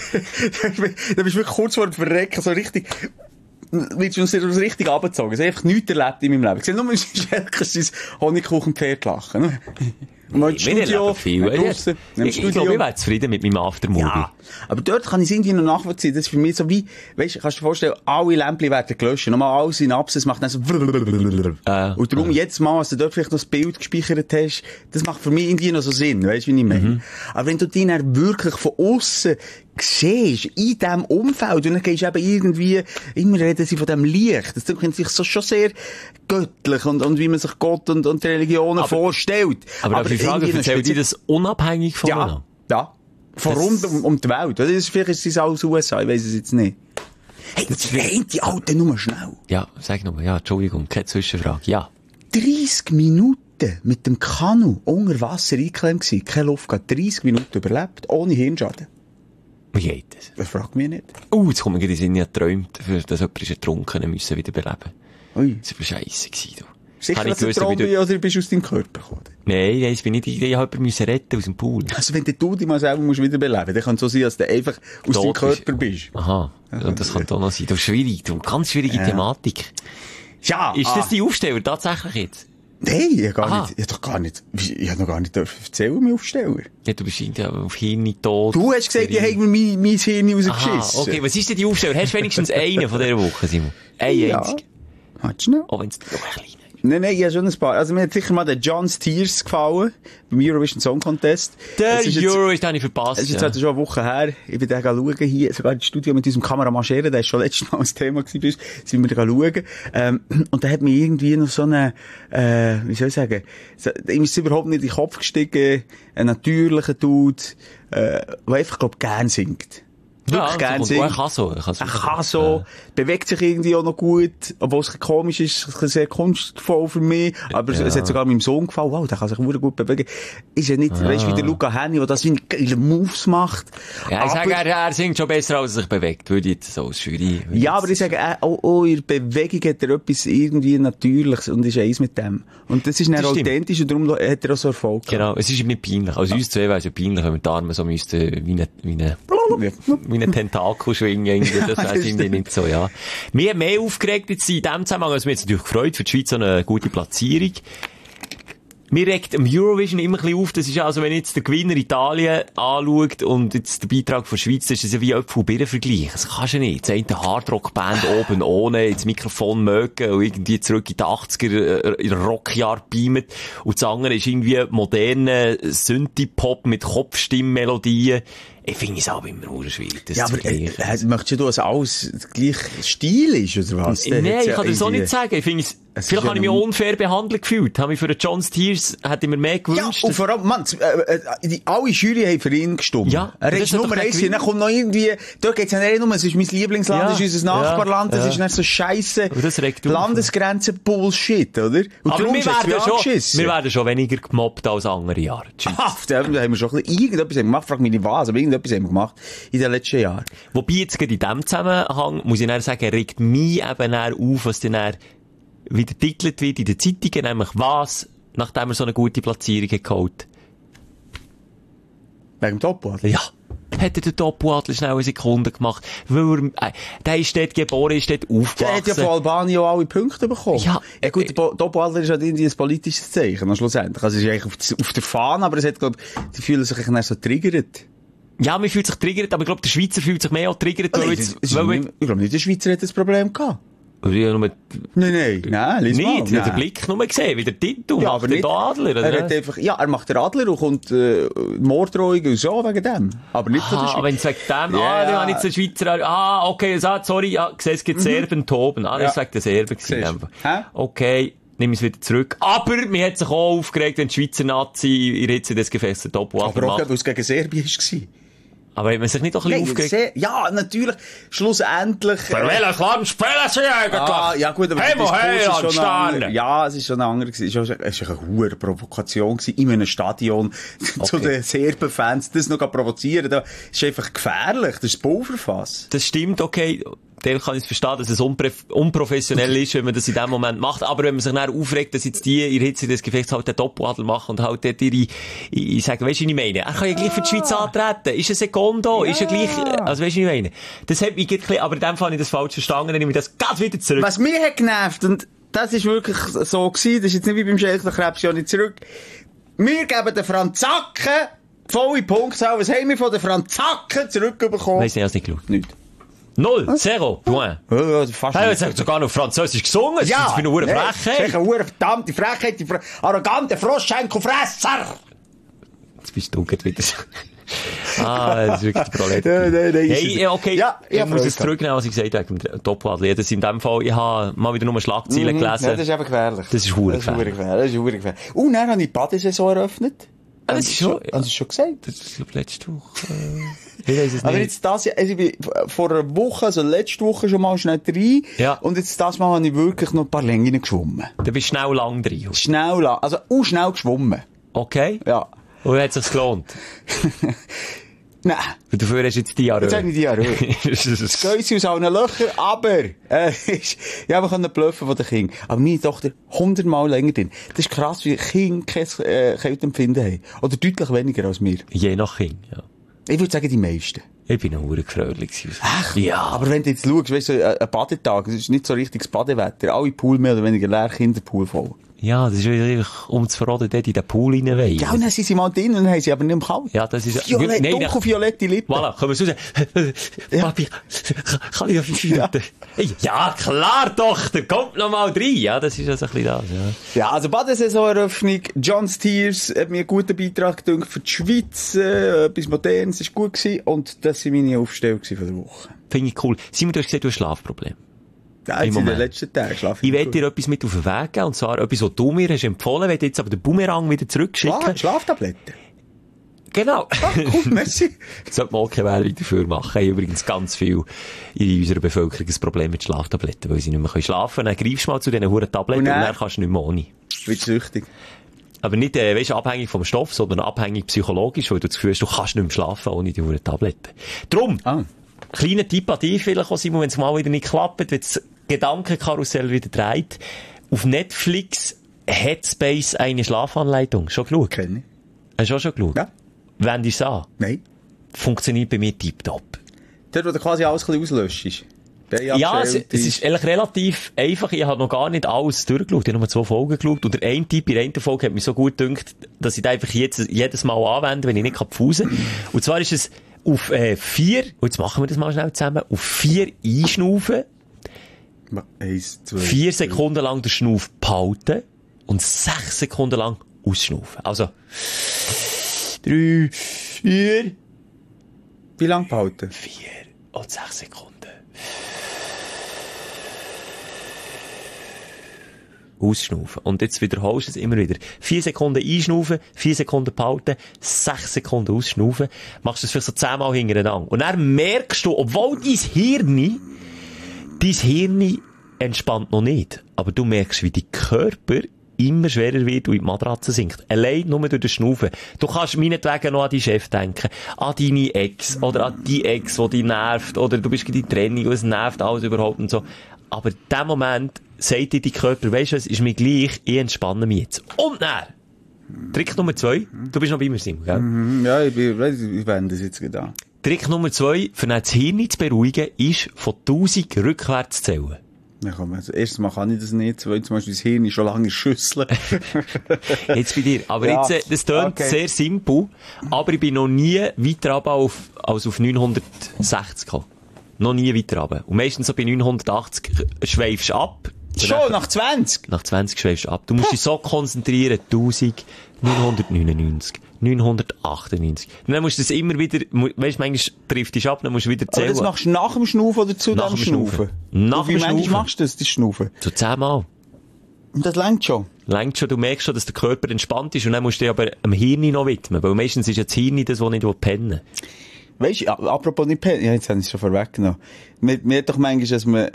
Da bist du wirklich kurz vor dem Verrecken, so richtig, willst du uns richtig runtergezogen. Ich habe einfach nichts erlebt in meinem Leben. Ich sehe nur Schelke sein Honigkuchenpferd lachen. Ne? Und im Studio, draussen, ich glaube, ich wäre zufrieden mit meinem Aftermovie. Ja, aber dort kann ich es irgendwie noch nachvollziehen. Das ist für mich so wie, weißt du, kannst du dir vorstellen, alle Lämpchen werden gelöscht. Nochmal alle Synapsen, das macht dann so und darum jetzt mal, als du dort vielleicht noch das Bild gespeichert hast, das macht für mich irgendwie noch so Sinn, weißt du, wie ich meine? Aber wenn du dich dann wirklich von aussen siehst, in diesem Umfeld, und dann gehst du eben irgendwie, immer reden sie von dem Licht, das klingt sich so schon sehr göttlich und wie man sich Gott und die Religionen vorstellt. Aber die Frage, erzählt dir das unabhängig voneinander? Ja. Von rund um die Welt. Das ist, vielleicht ist es alles USA, ich weiss es jetzt nicht. Hey, das rennt die Alte nur schnell. Ja, sag nochmal, ja, Entschuldigung, keine Zwischenfrage, ja. 30 Minuten mit dem Kanu unter Wasser eingeklemmt gewesen, keine Luft gehabt, 30 Minuten überlebt, ohne Hirnschaden. Wie geht das? Das fragt mich nicht. Jetzt kommt mir gerade in den Sinn, ich habe geträumt, dass jemand ist ertrunken müssen wieder beleben. Ui. Das war scheisse gewesen, du. Sicher, dass du ein Traum bist, oder bist du aus deinem Körper gekommen? Nein, das bin ich habe jemanden müssen retten aus dem Pool. Also wenn du dich mal selber musst wieder beleben, dann kann es so sein, dass du einfach aus deinem Körper bist. Aha. Und das kann auch noch sein. Das ist schwierig, du. Ganz schwierige Thematik. Ja. Ist das die Aufsteller tatsächlich jetzt? Nein, ich habe noch gar nicht erzählen, mein Aufsteller. Ja, du bist ja auf Hirn tot. Du hast gesagt, ich habe mir mein Hirn rausgeschissen. Okay, was ist denn die Aufsteller? Hast du wenigstens einen von dieser Woche, Simon? Einen einzigen? Halt schnell. Auch wenn es noch ein kleiner ist. Nein, ich habe schon ein paar. Also mir hat sicher mal der John Stiers gefallen, beim Eurovision Song Contest. Der Euro ist nicht verpasst. Es ist jetzt schon eine Woche her. Ich bin da schauen hier, sogar im Studio mit unserem Kameramann Scheren, der ist schon letztes Mal ein Thema gewesen, sind wir da schauen. Und da hat mir irgendwie noch so eine, wie soll ich sagen, ihm ist überhaupt nicht in den Kopf gestiegen, ein natürlicher Dude, der einfach, glaub, gern singt. Wirklich gern singt. Er kann so, bewegt sich irgendwie auch noch gut, obwohl es komisch ist, sehr kunstvoll für mich, aber es hat sogar meinem Sohn gefallen, wow, der kann sich gut bewegen. Ist ja nicht, weißt du, wie der Luca Henny, der das seine geilen Moves macht. Ja, ich sage, er singt schon besser, als er sich bewegt, würde ich jetzt so als Jury. Ja, aber ich sage, auch in der Bewegung hat er etwas irgendwie Natürliches und ist eins mit dem. Und das ist dann authentisch und darum hat er auch so Erfolg gehabt. Genau, es ist nicht peinlich. Also uns zwei wäre es ja peinlich, wenn wir die Arme so müssten, wie eine Tentakel schwingen, irgendwie. Das wäre irgendwie nicht so, ja. Mir hat mehr aufgeregt jetzt in dem Zusammenhang, also mir hat es natürlich gefreut, für die Schweiz so eine gute Platzierung. Mir regt am Eurovision immer ein bisschen auf, das ist also, wenn jetzt der Gewinner Italien anschaut und jetzt der Beitrag von der Schweiz, das ist ja wie Äpfel und Birnen vergleichen. Das kannst du nicht. Jetzt eine Hardrock-Band oben ohne, ins Mikrofon mögen und irgendwie zurück in die 80er, in Rockjahr beamen. Und das andere ist irgendwie moderne Synthie-Pop mit Kopfstimmmelodien. Ich finde es auch immer schwierig, das zu vergleichen. Möchtest du, dass alles gleich Stil ist, oder was? Nein, ich kann das so nicht sagen. Ich finde vielleicht habe ich mich unfair behandelt gefühlt. Habe mich für den John Stiers, hätte ich mir mehr gewünscht. Ja, und vor allem, Mann, alle Jury haben für ihn gestimmt. Ja. Er ist Nummer 1, dann kommt noch irgendwie, dort geht's ja nicht nur, es ist mein Lieblingsland, es ist unser Nachbarland, das ist nicht so scheisse Landesgrenzen-Bullshit, oder? Und aber wir werden schon weniger gemobbt als andere Jahre. Da haben wir schon ein bisschen irgendetwas gemacht, frag mich nicht was, aber irgendetwas haben wir gemacht in den letzten Jahren. Wobei jetzt gerade in diesem Zusammenhang, muss ich dann sagen, regt mich eben auf, was dann wieder titelt wird in den Zeitungen, nämlich was, nachdem er so eine gute Platzierung hat geholt. Wegen dem Topo-Adler? Ja. Hat er den Topo-Adler schnell eine Sekunde gemacht, weil der ist dort geboren, ist dort aufgewachsen. Der hat ja von Albanien auch alle Punkte bekommen. Ja. Gut, der Topo-Adler ist halt irgendwie ein politisches Zeichen, schlussendlich. Also es ist eigentlich auf der Fahne, aber es hat, glaub, die fühlen sich dann so triggert. Ja, man fühlt sich triggert, aber ich glaube, der Schweizer fühlt sich mehr auch triggert, weil ich glaube nicht, der Schweizer hat das Problem gehabt. Ja, nur Nein, lies nicht. Mal. Ich habe den Blick nur gesehen, wie der Titel ja, macht den Adler, oder? Er hat einfach, ja, er macht den Adler und kommt, Morddrohungen und so, wegen dem. Aber nicht von der Schweiz. Wenn es wegen dem, dann habe ich jetzt den Schweizer, okay, sorry, sieh, es gibt Serben toben. Das war wegen der Serben gewesen. Okay. Nimm es wieder zurück. Aber mir hat sich auch aufgeregt, wenn die Schweizer Nazi in Hitze des Gefäßes Top-Adler macht. Aber auch, weil es gegen Serbien war. Aber hat man sich nicht doch ein bisschen aufgeregt? Ja, natürlich. Schlussendlich. Für welches Land spielen sie eigentlich? Ja, gut, aber das ist schon ja, es ist schon ein anderer gewesen. Es war eine hohe Provokation gewesen, in einem Stadion zu den Serben-Fans. Das noch provozieren, das ist einfach gefährlich. Das ist Pulverfass. Das stimmt, okay. Der kann ich verstehen, dass es unprofessionell ist, wenn man das in dem Moment macht. Aber wenn man sich dann aufregt, dass jetzt die in Hitze des Gefechts halt den Topo-Adler machen und halt dort ich sage, weisst du, was ich meine? Er kann ja gleich für die Schweiz antreten. Ist ein Sekondo? Ja. Ist ja gleich, also weisst du, was ich meine? Das hat mich ein aber in dem Fall habe ich das falsch verstanden, dann nehme ich das ganz wieder zurück. Was mich hat genervt, und das ist wirklich so gewesen, das ist jetzt nicht wie beim Schelkler-Krebs, ja nicht zurück. Wir geben den Franzaken volle Punktzahl. Was haben wir von den Franzaken zurückbekommen? Weiss nicht, ich habe nicht geschaut. Nicht. 0, 0, point. Ja, fast hey, jetzt hat sogar noch Französisch gesungen. Das ist für eine Frechheit. Das ist eine verdammte Frechheit, die arrogante Froschschenkelfresser. Jetzt bist du gerade wieder. Das ist wirklich ein Problem. Nein. Okay. Ja, ich muss es zurücknehmen, was ich gesagt habe, mit dem Top-Adler. Das in dem Fall, ich habe mal wieder nur Schlagzeilen gelesen. Ja, das ist eben gefährlich. Das ist verdammt gefährlich. Und dann habe ich die Badesaison eröffnet. Das ist schon, hast du schon gesagt? Das ist, glaube ich, letzte Woche. Ich weiss es aber nicht. jetzt das, also ich bin vor einer Woche, also letzte Woche schon mal schnell rein. Ja. Und jetzt das Mal habe ich wirklich noch ein paar Längen geschwommen. Du bist schnell lang drin. Schnell lang, also auch schnell geschwommen. Okay. Ja. Und hat es sich gelohnt? Nein. Und dafür hast du jetzt Diarrhoe. Jetzt habe ich Diarrhoe. Das Gäuse aus allen Löchern, aber, ich habe bluffen von den Kindern. Aber meine Tochter 100-mal länger drin. Das ist krass, wie Kinder kein Kälteempfinden haben. Oder deutlich weniger als wir. Je nach Kind, ja. Ich würde sagen, die meisten. Ich bin ein Gefröhlich. Ach, ja. Aber wenn du jetzt schaust, weißt du, ein Badetag, es ist nicht so richtiges Badewetter. Alle Pool mehr oder weniger leer, Kinderpool voll. Ja, das ist wirklich, um zu verraten, dort in den Pool reinweihen. Ja, und dann sind sie mal drin und dann haben sie aber nicht mehr kalt. Ja, das ist... Violett, Nein, dunkelviolette Lippen. Voilà, können wir so sagen, Papi, kann ich auf 5 Minuten? Ja, klar, Tochter, kommt noch mal rein. Ja, das ist ja so ein bisschen das, ja. Ja, also Badesaison-Eröffnung, John Steers hat mir einen guten Beitrag gedacht für die Schweiz, etwas Modernes, ist gut gewesen, und das waren meine Aufstellungen von der Woche. Finde ich cool. Simon, du hast gesagt, du hast ein Schlafproblem. Ja, jetzt in den letzten Tagen schlafe ich werde dir etwas mit auf den Weg geben, und zwar etwas, was du mir hast empfohlen, wenn jetzt aber den Bumerang wieder zurückschicken. Schlaftabletten? Genau. Ah, cool, merci. Sollte man auch keine Werbung dafür machen. Haben übrigens ganz viel in unserer Bevölkerung ein Problem mit Schlaftabletten, weil sie nicht mehr schlafen können. Dann greifst du mal zu diesen huren Tabletten und dann kannst du nicht mehr ohne. Wird süchtig. Aber nicht, weißt, abhängig vom Stoff, sondern abhängig psychologisch, weil du das Gefühl hast, du kannst nicht mehr schlafen ohne die huren Tabletten. Drum, kleiner Tipp an dich vielleicht auch, Simon, wenn es mal wieder nicht klappt, wenn das Gedankenkarussell wieder dreht. Auf Netflix Headspace eine Schlafanleitung. Schon geschaut? Kenn ich. Hast du auch schon geschaut? Ja. Wendest du es an? Nein. Funktioniert bei mir tipptopp. Dort, wo du quasi alles ein bisschen auslöschst. Ja, es ist eigentlich relativ einfach. Ich habe noch gar nicht alles durchgeschaut. Ich habe nur 2 Folgen geschaut. Und der eine Typ in der einen Folge hat mich so gut gedacht, dass ich da einfach jedes Mal anwende, wenn ich nicht pfusen kann. Und zwar ist es auf 4, und jetzt machen wir das mal schnell zusammen, auf 4 einschnaufen. 1, 2, 4 Sekunden lang den Schnauf behalten und 6 Sekunden lang ausschnaufen. Also 3, 4. Wie lange behalten? 4 und 6 Sekunden. Ausschnaufen. Und jetzt wiederholst du es immer wieder. 4 Sekunden einschnaufen, 4 Sekunden behalten, 6 Sekunden ausschnaufen. Machst du das vielleicht so 10 Mal hintereinander. Und dann merkst du, obwohl dein Hirn entspannt noch nicht. Aber du merkst, wie dein Körper immer schwerer wird und in die Matratze sinkt. Allein nur durch das Schnaufen. Du kannst meinetwegen noch an deinen Chef denken, an deine Ex, oder an die Ex, die dich nervt, oder du bist in die Trennung und es nervt alles überhaupt und so. Aber in dem Moment sagt dir dein Körper, weisst du, es ist mir gleich, ich entspanne mich jetzt. Und dann, Trick Nummer 2, du bist noch bei mir, Simon, gell? Ja, ich wende das jetzt gerade an. Trick Nummer 2, für das Hirn zu beruhigen, ist von 1000 rückwärts zu zählen. Ja, komm, also erstens mal kann ich das nicht, zweitens mal ist das Hirn schon lange in Schüsseln. Jetzt bei dir. Aber ja, jetzt, das tönt sehr simpel, aber ich bin noch nie weiter runter als auf 960 gekommen. Noch nie weiter runter. Und meistens so bei 980 schweifst du ab. Schon, nach 20? Nach 20 schweifst du ab. Du musst dich so konzentrieren. 1999, 998. Und dann musst du das immer wieder, weißt du, manchmal trifft dich ab, dann musst du wieder zählen. Aber das machst du nach dem Schnaufen oder zu dem Schnaufen? Nach dem Schnaufen. Wie machst du das Schnaufen? So 10 Mal. Und das reicht schon? Reicht schon, du merkst schon, dass der Körper entspannt ist und dann musst du dich aber am Hirn noch widmen, weil meistens ist ja das Hirn das, das nicht pennen will. Weisst du, apropos nicht pennen, ja, jetzt habe ich es schon vorweggenommen. Mir hat doch manchmal, dass man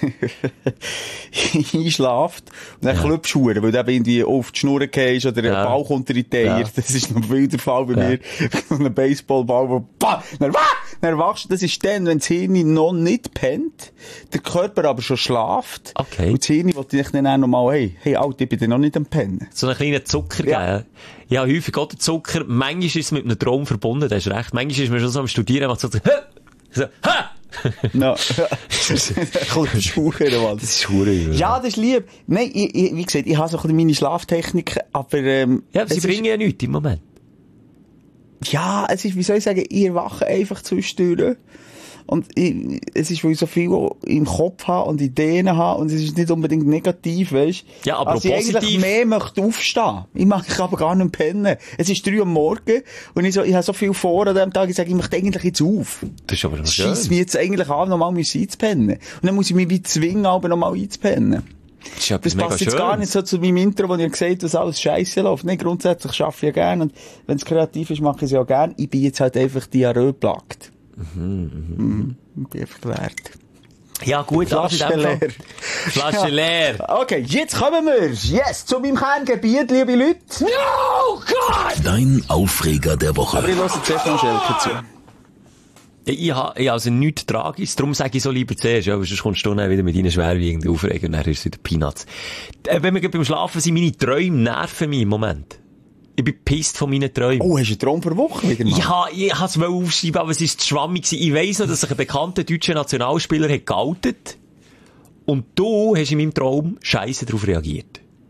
einschläft und dann klüpfst du, weil du eben irgendwie auf die Schnur gehst oder ein Ball kommt in die Teier. Ja. Das ist noch viel der Fall bei mir. So ein Baseballball, wo dann wachst du. Das ist dann, wenn das Hirn noch nicht pennt, der Körper aber schon schläft. Okay. Und das Hirn will dich dann auch nochmal, hey, Alter, ich bin dann noch nicht am Pennen. So einen kleinen Zucker geben. Ja, häufig auch der Zucker. Manchmal ist es mit einem Traum verbunden, das ist recht. Manchmal ist man schon so am Studieren, macht so, ha! No. Das ist Hure. Ja, das ist lieb. Nein, wie gesagt, ich habe so ein bisschen meine Schlaftechnik, aber, ja, sie bringen ja nichts im Moment. Ja, es ist, wie soll ich sagen, ich erwache einfach zwischendurch. Und es ist, weil ich so viel im Kopf habe und Ideen habe und es ist nicht unbedingt negativ, weisst. Ja, aber also positiv. Ich eigentlich mehr möchte aufstehen. Ich kann aber gar nicht pennen. Es ist 3 Uhr morgens und ich habe so viel vor an dem Tag, ich sage, ich möchte eigentlich jetzt auf. Das ist aber noch schön. Scheisst mich jetzt eigentlich an, nochmal einzupennen. Und dann muss ich mich wie zwingen, aber nochmal einzupennen. Das passt jetzt gar nicht so zu meinem Intro, wo ihr gesagt habt, dass alles scheisse läuft. Nein, grundsätzlich arbeite ich ja gerne und wenn es kreativ ist, mache ich es ja gerne. Ich bin jetzt halt einfach Diarrhoe plagt. Ich bin einfach gewährt. Ja, gut, Flasche leer. Flasche leer. Okay, jetzt kommen wir. Yes, zu meinem Kerngebiet, liebe Leute. No, Gott! Dein Aufreger der Woche. Aber ich höre zuerst noch Schelke zu. Ich habe also nichts Tragisches, darum sage ich so lieber zuerst, ja, weil sonst kommst du dann wieder mit deinen schwerwiegenden Aufregern und dann ist es wieder Peanuts. Wenn wir beim Schlafen sind, meine Träume nerven mich im Moment. Ich bin pisst von meinen Träumen. Oh, hast du einen Traum für Woche wieder mal? Ich habe es aufschreiben, aber es ist zu schwammig gewesen. Ich weiss noch, dass sich ein bekannter deutscher Nationalspieler hat geoutet und du hast in meinem Traum scheisse darauf reagiert.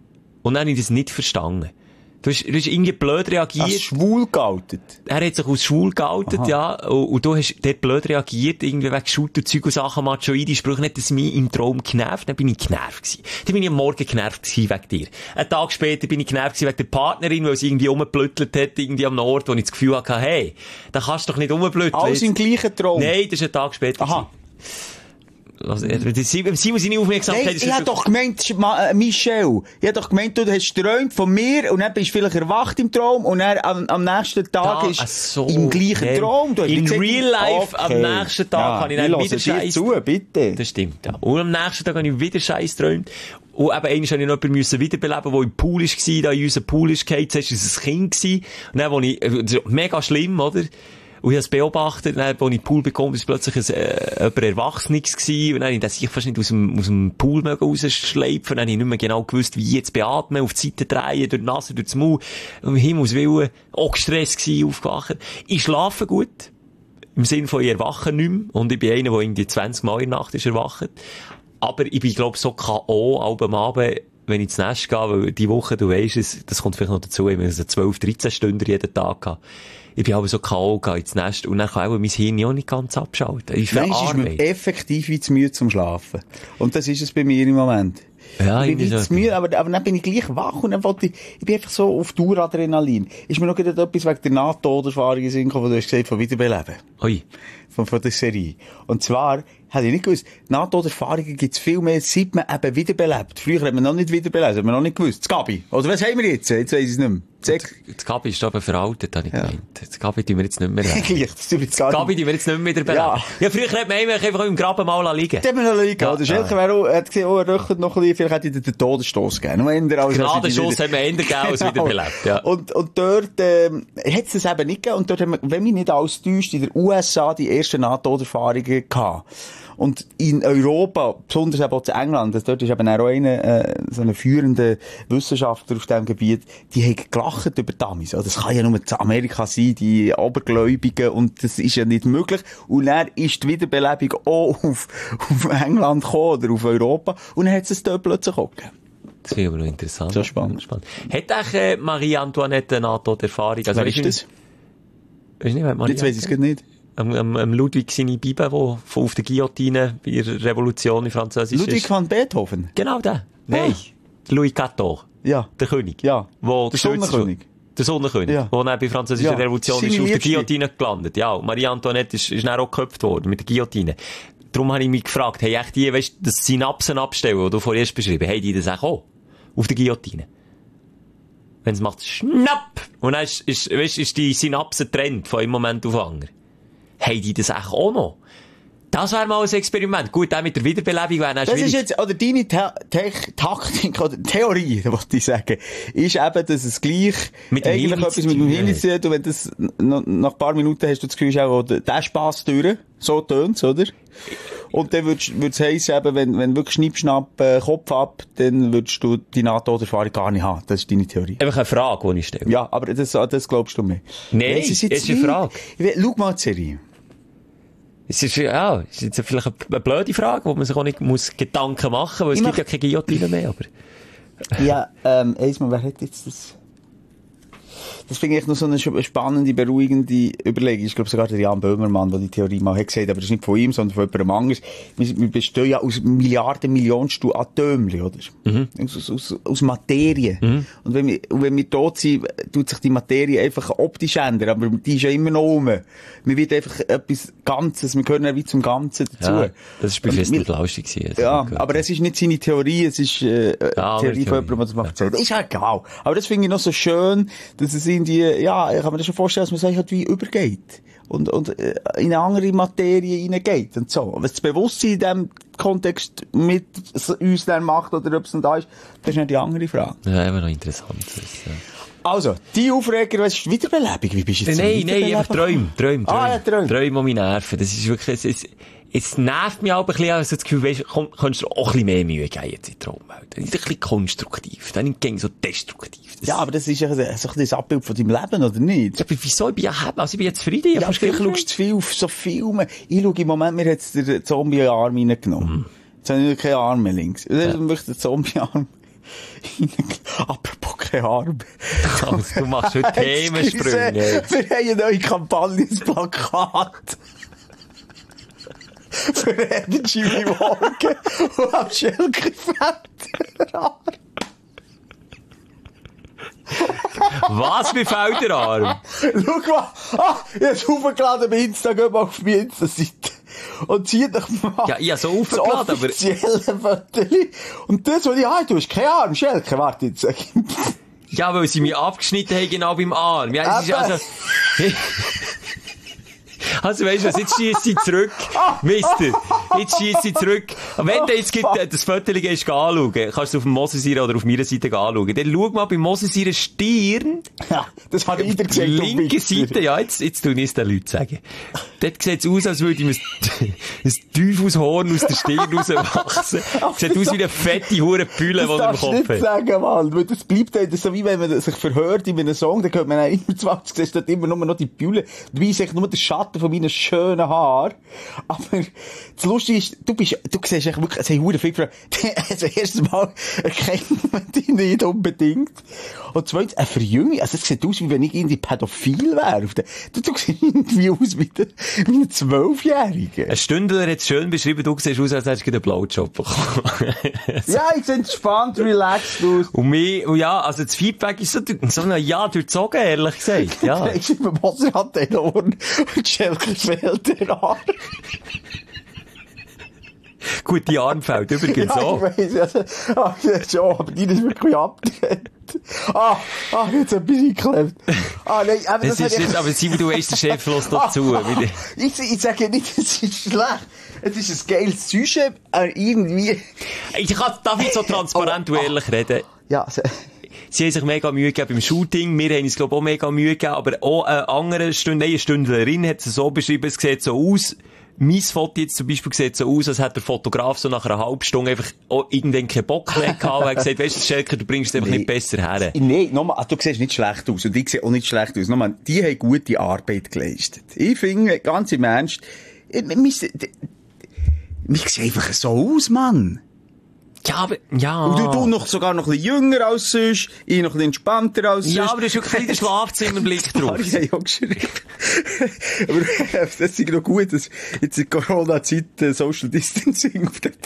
Und dann habe ich das nicht verstanden. Du hast irgendwie blöd reagiert. Als schwul geoutet? Er hat sich als schwul geoutet, ja. Und du hast dort blöd reagiert, irgendwie wegen Schulterzeug und Sachen, machoide Sprüche, nicht, dass mich im Traum genervt. Dann bin ich genervt gewesen. Dann bin ich am Morgen genervt gewesen wegen dir. Einen Tag später bin ich genervt gewesen wegen der Partnerin, weil sie irgendwie rumgeblüttelt hat, irgendwie am Ort, wo ich das Gefühl hatte, hey, da kannst du doch nicht rumblütteln. Alles im gleichen Traum? Nein, das ist ein Tag später. Aha. Simon, seine Aufmerksamkeit Nein, ist... ich hab doch gemeint, Michel, ich hab doch gemeint, du hast geträumt von mir und dann bist du vielleicht erwacht im Traum und dann am nächsten Tag ist im gleichen Traum. Du hast in gesagt, real life, okay. am nächsten Tag habe ich dann wieder Scheiß... zu, bitte. Das stimmt, ja. Und am nächsten Tag habe ich wieder Scheiß geträumt. Und eben, einmal musste ich noch jemanden wiederbeleben, der im Pool war, da in unserem Pool ist gefallen. Zuerst war es ein Kind gewesen. Und dann, wo ich, mega schlimm, oder? Und ich habe es beobachtet, dann, als ich in den Pool bekommen, ist plötzlich jemand Erwachsenes gewesen. Und dann habe ich sich fast nicht aus dem Pool rausschleifen. Dann habe ich nicht mehr genau gewusst, wie jetzt beatmen, auf die Seite drehen, durch die Nase, durch den Mund. Und im Himmels Willen, auch gestresst gewesen, aufgewacht. Ich schlafe gut. Im Sinne von, ich erwache nicht mehr. Und ich bin einer, der irgendwie 20 Mal in der Nacht ist erwacht. Aber ich bin, glaube ich, so K.O. am Abend, wenn ich ins Nest gehe, weil die Woche, du weisst es, das kommt vielleicht noch dazu, ich habe so 12, 13 Stunden jeden Tag gehabt. Ich bin aber so K.O. ins Nest und dann kann auch mein Hirn auch nicht ganz abschalten. Ich ist mir effektiv wie zu müde zum Schlafen. Und das ist es bei mir im Moment. Ja, ich bin wie zu müde, aber dann bin ich gleich wach und dann wollte ich bin einfach so auf Daueradrenalin. Ist mir noch gerade etwas wegen der Nahtoderfahrung in den Sinn gekommen, wo du hast gesagt, von Wiederbeleben. Ui. Von der Serie. Und zwar, hätte ich nicht gewusst, Nahtoderfahrungen gibt es viel mehr, seit man eben wiederbelebt. Früher hat man noch nicht wiederbelebt, hat man noch nicht gewusst. Das Gabi. Oder was haben wir jetzt? Jetzt weiss ich es nicht mehr. Das Gabi ist aber veraltet, habe ich gemeint. Das Gabi tun wir jetzt nicht mehr rein. Das Gabi tun wir jetzt nicht mehr wieder beleben. Ja, früher hat man einfach im Graben mal liegen. Das hat man noch liegen. Ja, der Schelker hat gesehen, er röchelt noch ein bisschen, vielleicht hätte ich den Todesstoss gegeben. Gnadenschuss hat man eher gegeben als wiederbelebt, ja. Und dort, hat es das eben nicht gegeben. Und dort haben wir, wenn mich nicht alles täuscht, in den USA die ersten Nahtoderfahrungen gehabt. Und in Europa, besonders eben auch in England, dort ist eben auch einer, so ein führender Wissenschaftler auf diesem Gebiet, die haben gelacht über Dummies. Das kann ja nur in Amerika sein, die Obergläubigen, und das ist ja nicht möglich. Und dann ist die Wiederbelebung auch auf England gekommen, oder auf Europa, und dann hat es dort plötzlich auch gegeben. Das finde ich aber noch interessant. So spannend. Hat eigentlich Marie Antoinette eine Nahtoderfahrung? Wer ist das? Weißt du nicht, jetzt weiss ich es nicht. Ludwig seine Bibel, der auf der Guillotine bei der Revolution in Französisch Ludwig ist. van Beethoven? Genau der. Nein. Louis XIV. Ja. Der König. Ja. Wo der Sonnenkönig. Der Sonnenkönig. Ja. Wo dann bei der französischen Revolution ist auf der Guillotine gelandet. Ja. Und Marie Antoinette ist dann auch geköpft worden mit der Guillotine. Darum habe ich mich gefragt, hey, echt die, weißt, das Synapsen abstellen, die du vorhin beschrieben hast, haben die das auch auf der Guillotine? Wenn es macht, schnapp! Und dann ist die Synapse getrennt von einem Moment auf den anderen. Haben die das auch noch? Das wäre mal ein Experiment. Gut, auch mit der Wiederbelebung wäre dann schwierig. Das ist jetzt, oder deine Taktik, oder Theorie, wollte ich sagen, ist eben, dass es gleich mit eigentlich etwas mit dem Hirn zu tun, und wenn das, nach ein paar Minuten hast du das Gefühl, auch, der Spass durch, so tönt's, oder? Und dann würd's heissen, eben, wenn wirklich Schnippschnapp, Kopf ab, dann würdest du die Nahtoderfahrung gar nicht haben. Das ist deine Theorie. Einfach eine Frage, die ich stelle. Ja, aber das glaubst du mir. Nein, es ist eine Frage. Schau mal die Serie. Es ist jetzt vielleicht eine blöde Frage, wo man sich auch nicht Gedanken machen muss, weil es gibt ja keine Guillotine mehr, aber. Ja, einmal, wer hat jetzt das? Das finde ich noch so eine spannende, beruhigende Überlegung. Ich glaube sogar der Jan Böhmermann, der die Theorie mal hat gesagt, aber das ist nicht von ihm, sondern von jemandem anderes. Wir bestehen ja aus Milliarden, Millionensten Atömchen, oder? Mhm. Aus Materie. Mhm. Und wenn wir tot sind, tut sich die Materie einfach optisch ändern, aber die ist ja immer noch rum. Wir wird einfach etwas Ganzes, wir gehören ja wie zum Ganzen dazu. Ja, das ist bei Fest nicht lustig gewesen. Ja, aber es ist nicht seine Theorie, es ist Theorie von jemandem, der das macht. Ist ja egal. Aber das finde ich noch so schön, dass es in die, ja, ich kann mir das schon vorstellen, dass man sich halt wie übergeht. Und in eine andere Materie hineingeht und so. Was das Bewusstsein in diesem Kontext mit uns dann macht, oder ob es dann da ist, das ist nicht die andere Frage. Ja, immer noch interessant. Also, die Aufreger, was ist Wiederbelebung? Wie bist du jetzt Nein, einfach Träume. Ah, ja, Träume. Träume, die mich nerven. Das ist wirklich, es nervt mich auch ein bisschen, also das Gefühl, weißt, könntest du auch ein bisschen mehr Mühe geben jetzt in Traumwelt. Das ist ein bisschen konstruktiv, dann nicht so destruktiv. Ja, aber das ist ja so ein Abbild von deinem Leben, oder nicht? Ja, aber wieso? Ich bin ja happy, also ich bin jetzt zufrieden. Ja, vielleicht schaust du zu viel auf so Filme. Ich schaue im Moment, mir hat's der Zombie-Arm reingenommen. Jetzt habe ich keinen Arm mehr links. Das ist wirklich der Zombie-Arm. Apropos kein Arm. Also, du machst heute Themensprünge. Wir haben eine neue Kampagne, ein Plakat. Für Energy wie morgen. Und am Schelke fällt der Arm. Was, mir fällt der Arm? Schau mal. Ich hab's aufgeladen bei Insta, geh mal auf meine Insta-Seite. Und zieht doch mal. Ja, ich habe so das aufgeladen, aber... offizielle Foto. Und das, was ich habe, du hast keinen Arm, Schelke, warte jetzt. Ja, weil sie mich abgeschnitten haben, genau beim Arm. Ja, es ist also... Also weisst du was, jetzt schiesst sie zurück. Mister, jetzt schiesst sie zurück. Und wenn du jetzt das Foto gehst anschauen, kannst du auf dem Mosesir oder auf meiner Seite anschauen. Dann schau mal bei Mosesir Stirn. Ja, das hat jeder gesehen. Linke Seite, ja, jetzt tue ich es den Leuten sagen. Dort sieht es aus, als würde ihm ein Teufelshorn aus der Stirn rauswachsen. Sieht aus wie eine fette Hurenpülle, die er im Kopf hat. Das darfst du nicht sagen, Mann. Weil das bleibt halt so, wie wenn man sich verhört in einem Song, dann hört man auch immer 20, siehst dort immer nur noch die Pülle. Dabei ist echt nur der Schatten von meinen schönen Haaren. Aber das Lustige ist, du siehst echt wirklich, es haben verdammt viele Fragen. Also erstes Mal erkennt man dich nicht unbedingt. Und zweitens, eine Verjüngung, also es sieht aus, wie wenn ich irgendwie pädophil wäre. Du siehst irgendwie aus wie ein 12-Jähriger. Ein Stündler hat es schön beschrieben, du siehst aus, als hättest du einen Blowjob bekommen. Ja, ich sehe entspannt, relaxed aus. Und ja, also das Feedback ist so ein Ja durchzogen, ehrlich gesagt. Ja. Ich sehe, mein Wasser hat den Ohren und Schelke fehlt der Arm. Gut, die Arm fällt übrigens ja, auch. Ich weiss, schon, aber die ist wirklich abgedreht. Jetzt ein bisschen geklebt. Nein, aber das ist jetzt, aber Simon, du weißt, der Chef lässt dazu. Ich sage nicht, es ist schlecht. Es ist ein geiles Sujet, aber irgendwie... Darf ich so transparent und ehrlich reden? Ja, Sie haben sich mega Mühe gegeben beim Shooting. Wir haben uns, glaube ich, auch mega Mühe gegeben. Aber auch eine Stündlerin hat es so beschrieben, es sieht so aus. Mein Foto jetzt zum Beispiel sieht so aus, als hätte der Fotograf so nach einer halben Stunde einfach irgendwann keinen Bock mehr gehabt und hat gesagt, weisst du, Schelke, du bringst es einfach nicht besser her. Nein, nochmal, du siehst nicht schlecht aus und ich sehe auch nicht schlecht aus. Nochmal, die haben gute Arbeit geleistet. Ich finde, ganz im Ernst, mich sieht einfach so aus, Mann. Ja, aber, ja. Und du sogar noch ein bisschen jünger als sonst, ich noch ein bisschen entspannter als sonst. Ja, aber du hast wirklich den Schlafzimmerblick drauf. Ja, ich habe geschrieben. Aber das ist noch gut, dass jetzt in Corona-Zeit Social Distancing auf dem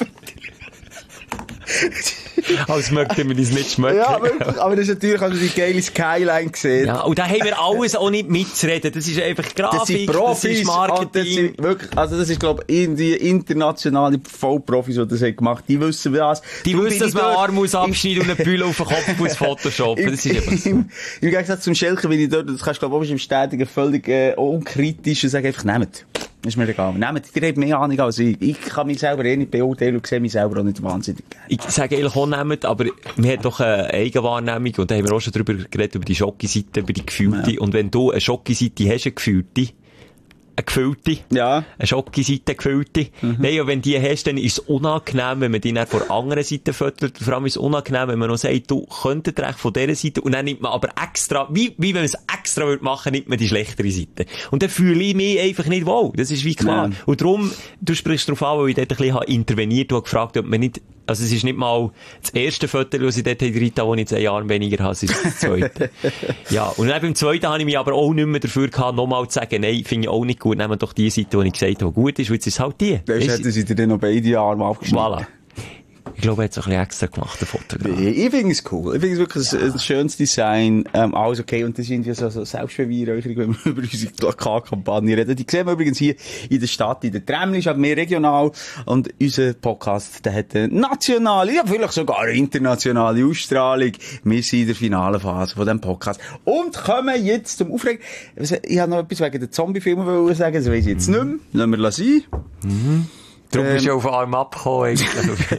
Als möchten wir uns nicht schmecken. Ja, wirklich. Aber das ist natürlich, also die geile Skyline gesehen. Ja, und da haben wir alles auch nicht mitzureden. Das ist einfach Grafik, das sind Profis, das ist Marketing. Das sind wirklich, also das ist, glaube ich, irgendwie internationale Vollprofis, die das haben gemacht. Die wissen was. Die wissen, dass man Arm muss abschneiden und eine Bühne auf den Kopf muss photoshoppen. Das ist einfach so. Im Gegensatz zum Schelke, wenn ich dort, das kannst du, glaube ich, im Städtigen völlig unkritisch und sagen einfach, nehmt. Das ist mir egal. Nehmt, ihr habt mehr Ahnung als ich. Ich kann mich selber nicht beurteilen und sehe mich selber auch nicht wahnsinnig gerne. Ich sage eigentlich auch nehmt, aber wir haben doch eine Eigenwahrnehmung und da haben wir auch schon drüber geredet, über die Schocki-Seite, über die Gefühlte. Ja. Und wenn du eine Schocki-Seite hast, eine gefüllte. Ja. Eine Schocki-Seite, gefüllte. Nein, und wenn die hast, dann ist es unangenehm, wenn man die dann von der anderen Seite füttert. Vor allem ist es unangenehm, wenn man noch sagt, du könntest recht von dieser Seite. Und dann nimmt man aber extra, wie wenn man es extra machen würde, nimmt man die schlechtere Seite. Und dann fühle ich mich einfach nicht wohl. Das ist wie klar. Ja. Und darum, du sprichst darauf an, weil ich dort ein bisschen interveniert und gefragt, ob man nicht, also es ist nicht mal das erste Foto, das ich dort drin habe, wo ich 10 Jahre weniger habe, es ist das zweite. Ja. Und dann beim zweiten habe ich mich aber auch nicht mehr dafür gehabt, nochmal zu sagen, nein, finde ich auch nicht gut, nehmen doch die Seite, die ich gesagt habe, gut ist, weil jetzt ist es halt die. Dann hätten sie dir dann noch beide Arme abgeschnitten. Voilà. Ich glaube, er hat es ein bisschen extra gemacht, der Fotograf. Nee, ich finde es cool. Ich finde es wirklich ein schönes Design. Alles okay. Und das sind ja so Selbstbeweihräucherung, wenn wir über unsere Plakatkampagne reden. Die sehen wir übrigens hier in der Stadt, in der Tremli, ist halt mehr regional. Und unser Podcast, der hat eine nationale, ja, vielleicht sogar eine internationale Ausstrahlung. Wir sind in der finalen Phase von diesem Podcast. Und kommen jetzt zum Aufregen. Ich habe noch etwas wegen den Zombie-Filmen sagen, das weiss ich jetzt nicht mehr. Lassen wir sein. Darum bist du auf Arm abgekommen, eigentlich.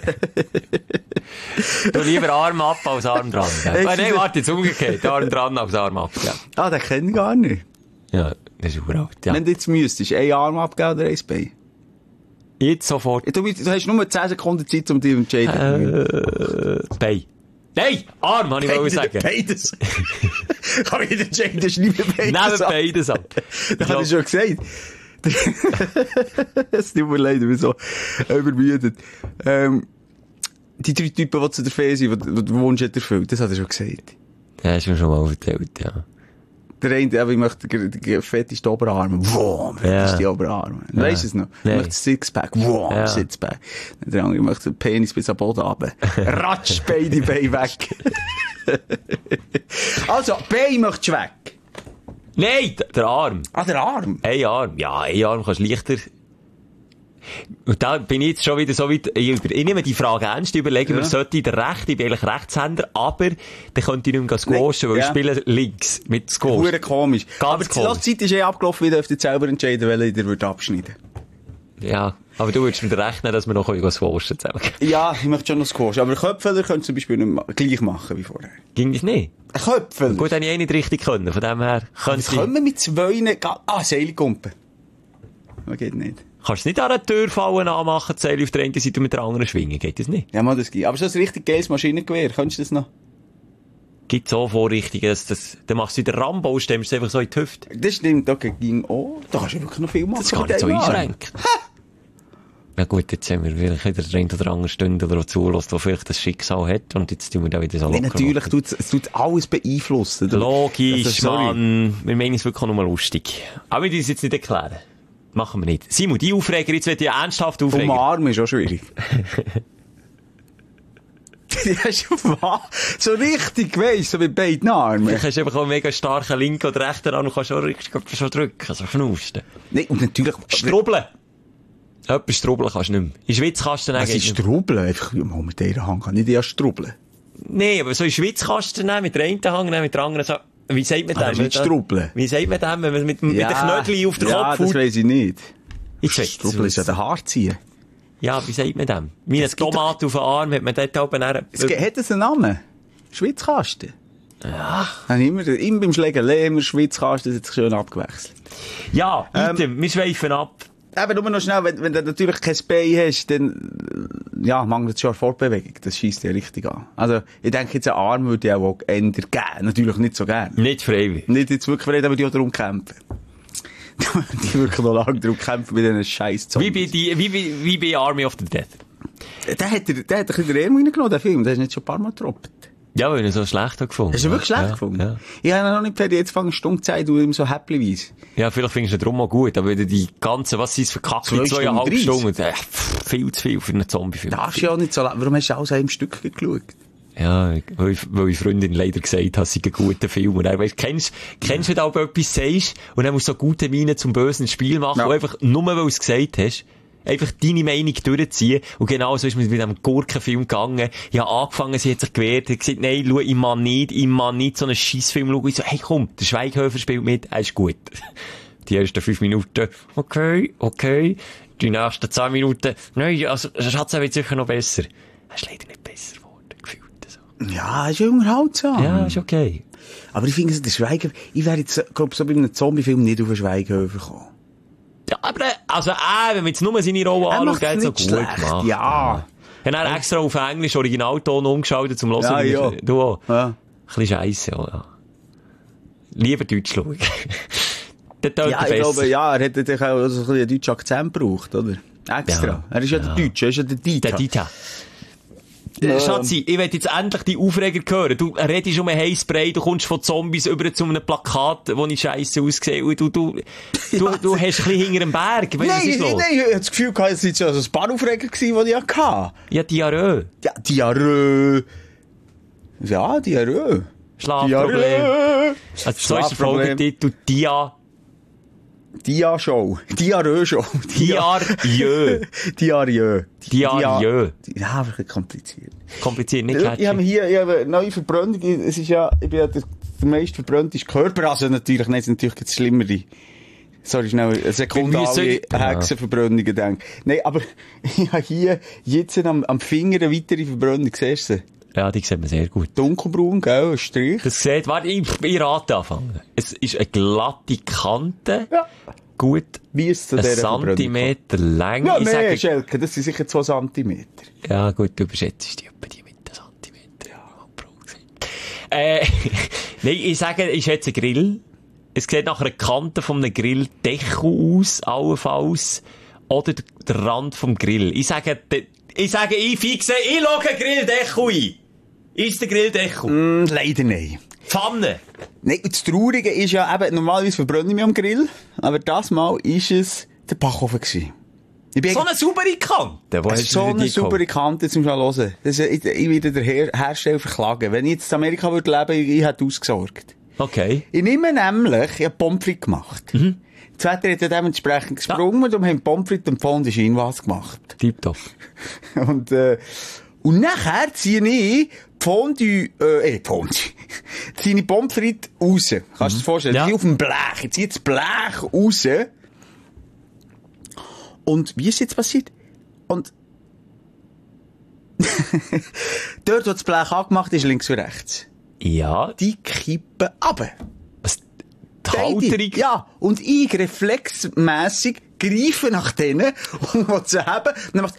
Du lieber Arm ab als Arm dran. Nein, warte, jetzt umgekehrt. Arm dran als Arm ab. Ja. Den kenne ich gar nicht. Ja, das ist uralt. Ja. Wenn du jetzt müsstest, ein Arm abgeben oder ein Bein? Jetzt sofort. Du hast nur 10 Sekunden Zeit, um dich zu entscheiden. Bein. Nein! Arm, habe ich wollen sagen. Beides. Kann ich entscheiden, das ist nicht mehr beides. Neben beides ab. Das habe ich schon gesagt. Es tut mir leid, ich bin so übermüdet. Die 3 Typen, die zu der Fee sind, die den Wunsch hat erfüllt, das hat er schon gesagt. Ja, hast du mir schon mal erzählt, ja. Der eine, ich möchte den fettesten Oberarm. Wow, fettesten Oberarm. Ja. Weisst du es noch? Ich möchte Sixpack. Wow, Sixpack. Der andere möchte den Penis bis am Boden runter. Ratsch, beide Beine weg. Also, Bein möchtest du weg? Nein, der Arm. Ah, der Arm? Ein Arm. Ja, ein Arm kannst du leichter... Und da bin ich jetzt schon wieder so weit, ich nehme die Frage ernst, überlege mir, sollte ich der Rechte, ich bin eigentlich Rechtshänder, aber dann könnte ich nicht mehr squashen, weil ich spiele links mit Squash. Hure komisch. Ganz aber die Laufzeit ist abgelaufen, wie dürft ihr selber entscheiden, welchen ihr würdet abschneiden. Ja, aber du würdest mir rechnen, dass wir noch squashen zusammen. Ja, ich möchte schon noch squashen, aber Köpfeler könnt ihr zum Beispiel nicht gleich machen wie vorher. Ging das nicht? Köpfeler? Gut, hätte ich nicht richtig können, von dem her. Das können wir mit 2... Seilkumpen. Das geht nicht. Kannst du nicht an einer Türfallen anmachen, die Seile auf der einen Seite und mit der anderen schwingen? Geht das nicht? Ja, mal das geht. Aber so ein richtig geiles Maschinengewehr, könntest du das noch? Gibt so Vorrichtungen, dann machst du wieder Rambo, stemmst du einfach so in die Hüfte. Das stimmt, okay, ging auch. Da kannst du wirklich noch viel machen. Das kann nicht so einschränken. Ja gut, jetzt haben wir vielleicht wieder den einen oder anderen Stunde oder zulässt, der vielleicht das Schicksal hat und jetzt tun wir da wieder so locker. Natürlich es tut alles beeinflussen. Logisch, also, Mann. Wir meinen es wirklich nur lustig. Aber wir müssen es jetzt nicht erklären. Machen wir nicht. Simon, die Aufreger, jetzt wird ja ernsthaft Aufreger. Umarmen ist auch schwierig. Ja, schon wahr. So richtig, weisst so mit beiden Armen. Du hast einfach auch einen mega starken linken oder rechten Arm und kannst schon richtig schon drücken, so schnusten. Nein, und natürlich... Strubbeln! Etwas strubbeln kannst du nicht mehr. In der Schweiz kannst du dann... Was ist Strubbeln? Einfach mit dieser Hand kann ich nicht strubbeln. Nee, aber so in der Schweiz kannst du dann mit der einen Hand, mit der anderen so... Wie sagt man das? Nicht strubbeln. Wie sagt man das, wenn man mit den Knödeln auf den Kopf haut? Ja, das weiss ich nicht. Strubbeln ist ja der Haar ziehen. Ja, wie sagt man das? Wie eine Tomate auf den Arm hat man dort oben... Hat das einen Namen? Schweizkasten? Ja. Immer beim Schlägerle immer Schweizkasten, das hat sich schön abgewechselt. Ja, item, wir schweifen ab. Eben nur noch schnell, wenn du natürlich kein Bein hast, dann, ja, mangelt es schon an Fortbewegung. Das scheisst ja richtig an. Also, ich denke, jetzt einen Arm würde ich auch ändern geben. Natürlich nicht so gern. Nicht freiwillig. Nicht jetzt wirklich freiwillig, aber die auch darum kämpfen. Die wirklich noch lange darum kämpfen mit diesen scheiß Zombies. Wie bei Army of the Dead. Der hat ein bisschen den Ärmel reingenommen, der Film. Der ist nicht schon ein paar Mal getroppt. Ja, weil ich ihn so schlecht gefunden. Hast du wirklich schlecht gefunden? Ja. Ich habe ihn noch nicht fertig, jetzt fange ich Stunde Zeit, du immer so häppchenweise. Ja, vielleicht findest du ihn darum auch gut, aber wenn du die ganzen, was sind es für Kacke, 2,5 Stunden, viel zu viel für einen Zombie-Film. Darfst du ja auch nicht so lange, warum hast du alles einem Stück geschaut? Ja, weil ich Freundin leider gesagt hat, es sei ein guter Film. Und er weißt, kennst du, wenn du aber etwas sagst, und dann musst du so gute Miene zum bösen Spiel machen, und einfach nur, weil du es gesagt hast, einfach deine Meinung durchziehen. Und genau so ist mir mit einem Gurkenfilm gegangen. Ich habe angefangen, sie hat sich gewehrt, hat gesagt, nein, schau, ich mag nicht so einen Scheissfilm schauen. Ich so, hey komm, der Schweighöfer spielt mit, er ist gut. Die ersten 5 Minuten, okay. Die nächsten 10 Minuten, nein, also, Schatz, er wird sicher noch besser. Er ist leider nicht besser geworden, gefühlt. So. Ja, ist ja unterhaltsam. Ja, ist okay. Aber ich finde, der Schweighöfer, ich wäre jetzt, glaub so bei einem Zombie-Film nicht auf einen Schweighöfer gekommen. Ja, aber, also, wenn man jetzt nur seine Rolle anschaut, der hat so gut gemacht. Ja. Er hat extra auf Englisch Originalton umgeschaltet, zum Hören. Ja. Du auch. Ja. Ein bisschen scheisse, ja. Lieber Deutsch schauen. Der tönt ja, ich besser. glaube, ja, er hat natürlich auch so einen deutschen Akzent gebraucht, oder? Extra. Ja. Er ist ja der Deutsche, er ist ja der Dieter. Der Dieter. Schatzi, ich will jetzt endlich die Aufreger hören. Du redest um einen Heißbrei, du kommst von Zombies über zu einem Plakat, wo ich scheisse aussehe, und du hast ein bisschen hinter dem Berg. Nein, ich hatte das Gefühl, es waren ja so ein paar Aufreger, die ich hatte. Ja, Diarrhoe. Ja, Diarrhoe. Ja, Diarrhoe. Schlafproblem. Also, so ist der Folgetitel Dia-Show. Diarrhoe-Show. Diarrhoe. Diarrhoe. Diarrhoe. Ja, wirklich kompliziert. Kompliziert, nicht catchy. Ich habe eine neue Verbrennung. Es ist ja, ich bin ja der meist verbrannte Körper. Also natürlich, nein, es ist natürlich das Schlimmere. Sorry, schnell, eine Sekunde alle Hexenverbrennungen denken. Nein, aber ich habe hier jetzt am Finger eine weitere Verbrennung. Siehst du sie? Ja, die sieht man sehr gut. Dunkelbraun, gell, ein Strich. Das sieht, warte, ich rate anfangen. Es ist eine glatte Kante. Ja. Gut. Wie ist es zu dieser Zentimeter lang. Ja, mehr, Schelke, das sind sicher 2 Zentimeter. Ja, gut, du überschätzt die etwa die mit den Zentimeter. Ja. Nein, ich sage, ich schätze Grill. Es sieht nach einer Kante von einem Grilldeckel aus, allenfalls. Oder der Rand vom Grill. Ich sage, ich sage, ich logge Grilldeckel ein. Ist der Grilldeckel? Leider nein. Pfanne. Nein, und das Traurige ist ja eben, normalerweise verbrenne ich mich am Grill, aber das Mal ist es der Backofen gewesen. So eine saubere Kante. So eine saubere Kante, jetzt musst du mal hören. Das ist, ich würde den Hersteller verklagen. Wenn ich jetzt in Amerika würde leben, ich hätte ausgesorgt. Okay. Ich nehme nämlich, ich habe Pommes frites gemacht. Das Wetter hat ja dementsprechend gesprungen und wir haben Pommes frites und Fondue Chinoise gemacht. Tipptopp. Und nachher ziehe ich ziehe ich Pommes frites raus. Kannst du dir vorstellen? Ja. Ich ziehe auf dem Blech. Ich ziehe das Blech raus. Und wie ist jetzt passiert? Und dort, wo das Blech angemacht ist, links und rechts. Ja. Die kippen runter. Was? Die Halterung? Ja. Und ich reflexmässig greife nach denen und will sie haben. Und dann macht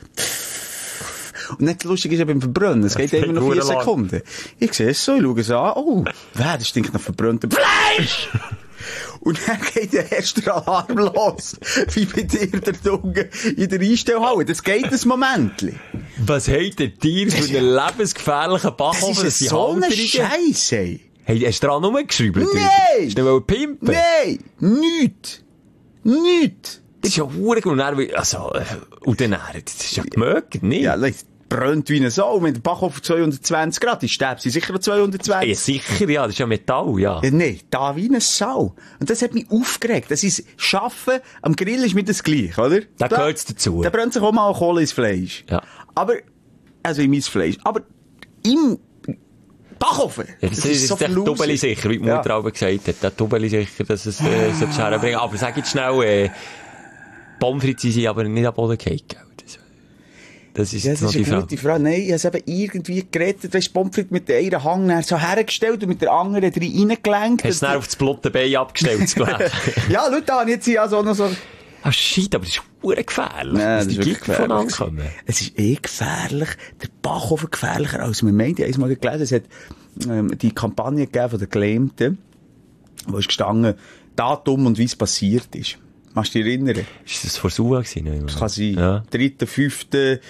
und nicht lustig ist ja beim Verbrennen. Es geht immer noch 4 Sekunden. Ich sehe es so, ich schaue es an. Oh, das stinkt nach verbranntem Fleisch! Und dann geht der erste Alarm los. Wie bei dir der Dunge in der Einstellhalle. Das geht ein Momentli. Was hat der Tier für einen lebensgefährlichen Backofen? Das ist so eine Scheisse. Hey, hast du dran rumgeschraubt? Nein! Hast du pimpen? Nein! Nichts! Das ist ja verdammt gut. Und dann, das ist ja gemögt, nicht? Ja, das brennt wie eine Sau. Mit dem Backofen 220 Grad. Die Stäbe sind sicher noch 220. Ja, sicher, ja. Das ist ja Metall, ja. Nein, da wie eine Sau. Und das hat mich aufgeregt. Das ist Schaffen am Grill ist mir das gleich, oder? Da gehört's dazu. Da brennt sich auch mal Kohle ins Fleisch. Ja. Aber, also in mein Fleisch. Aber im Backofen. Ja, das ist so der Tubeli sicher, wie die Mutter auch gesagt hat. Der Tubeli sicher, dass es so herbringen. Aber sag jetzt schnell, Pommes frites sind aber nicht am Boden gefallen, gell? Das ist, ja, das noch ist eine die Frage. gute Frage. Nein, ich habe es eben irgendwie gerettet. Weißt du, Pommes frites mit der einen Hang so hergestellt und mit der anderen reingelenkt. Hast du es auf das blotte Bein abgestellt, das Blech? Ja, Leute, da jetzt ja so noch so... Ah, shit, aber das ist verdammt gefährlich. Nein, dass die Gift von ankommen. Es ist gefährlich. Der Backofen gefährlicher als man meint. Ich habe einmal gelesen, es hat die Kampagne gegeben von den Gelähmten, wo ist gestanden, Datum und wie es passiert ist. Kannst du dich erinnern? Ist das vor Sua gewesen? Das kann sein. Ja. 3.5.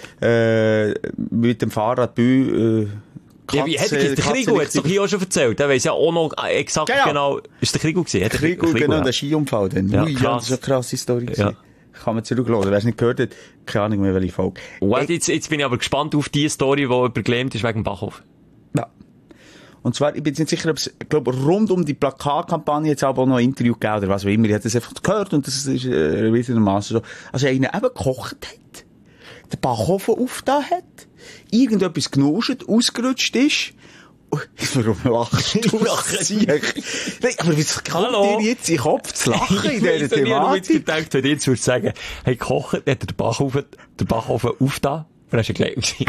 Mit dem Fahrrad Ja, wie hat der Krigo jetzt doch hier auch schon erzählt? Der weiss ja auch noch exakt genau. Ist der Krigo gewesen? Der Krigo, genau, der Skiunfall dann. Ja, Ui, ja, das ist eine krasse Story gewesen. Ja. Kann man zurücklassen. Wer es nicht gehört hat, keine Ahnung mehr, welche Folge. Jetzt bin ich aber gespannt auf die Story, die übergelähmt ist wegen dem Backofen. Ja. Und zwar, ich bin jetzt nicht sicher, ob es, glaube rund um die Plakatkampagne jetzt aber auch noch ein Interview gegeben oder was auch immer. Ich habe das einfach gehört und das ist erwiesenermaßen so. Also einer eben gekocht hat, den Backofen aufgetan hat, irgendetwas genuscht, ausgerutscht ist. Warum lachst du? Nein, aber was kann dir jetzt in den Kopf zu lachen in dieser Thematik? Ich habe jetzt gedacht, wenn ich jetzt würde sagen, hey, gekocht, hat er den Backofen aufgetan. Aber das war ja gleich.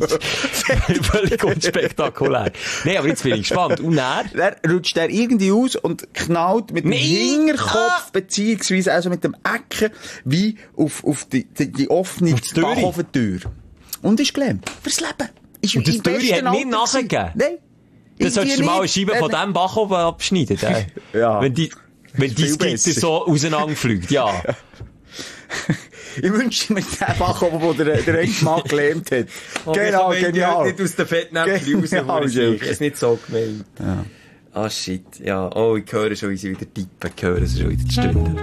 Völlig unspektakulär. Nein, aber jetzt bin ich gespannt. Und dann rutscht der irgendwie aus und knallt mit dem Hinterkopf, beziehungsweise also mit dem Ecken, wie auf die offene Bacofentür. Und ist gelähmt. Fürs Leben. Ist und das Türi hat nicht nachgegeben? Nein. Dann solltest du mal eine Scheibe von diesem Backofen abschneiden. Ja. Wenn die Skizze so auseinanderfliegt, ja. Ich wünsche mir den Backofen, wo der Enkmann gelähmt hat. Genau, genial. Nicht aus den Fettnäpfchen raus, wo ich es nicht so gemeint. Ja. Ah, shit, ja. Oh, ich höre schon, wie sie wieder tippen. Ich höre sie schon wieder die Stunde.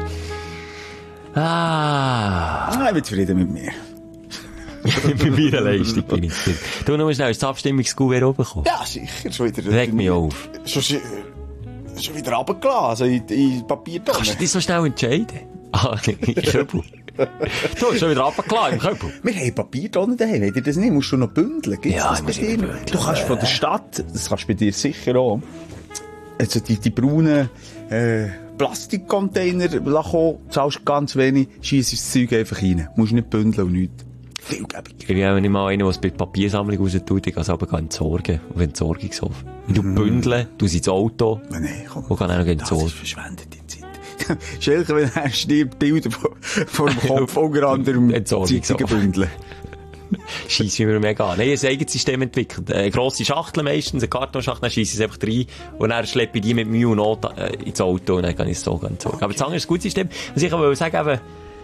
Ich bin zufrieden mit mir. Bei meiner Leistung bin ich zufrieden. Du, noch schnell, ist das Abstimmungsgouvert oben gekommen? Ja, sicher. Schon wieder. Reg mich auf. Schon wieder runtergelassen, in die Papiertonne. Kannst du dich so schnell entscheiden? In Köbel. Du hast schon wieder runtergelassen im Köbel. Wir haben Papiertonnen daheim, weisst ihr das nicht? Musst du noch bündeln? Gibt's Ja, das ich bei muss dir? wieder bündeln. Du kannst von der Stadt, das kannst du bei dir sicher auch, also die braunen Plastikcontainer kommen, zahlst ganz wenig, schiessest das Zeug einfach rein. Musst nicht bündeln und nichts. Vielgebig. Ich bin auch nicht mal einer, der es bei der Papiersammlung raus tut, ich kann es aber entsorgen. Auf Entsorgungshof. Wenn du bündeln, du ins Auto. Nein, komm. Und kann auch noch entsorgen. Das ist verschwendete Zeit. Schelke, wenn er stirbt, Bilder vor dem Kopf, unter anderem Zeitungen bündeln. Scheiss, wie wir mega an. Nein, ein eigenes System entwickelt. Eine grosse Schachtel meistens, eine Kartonschachtel, dann scheisse ich es einfach rein und dann schleppe ich die mit Mühe und Not ins Auto und dann kann ich es so entsorgen. Aber das andere ist ein gutes System. Was ich aber sagen, eben,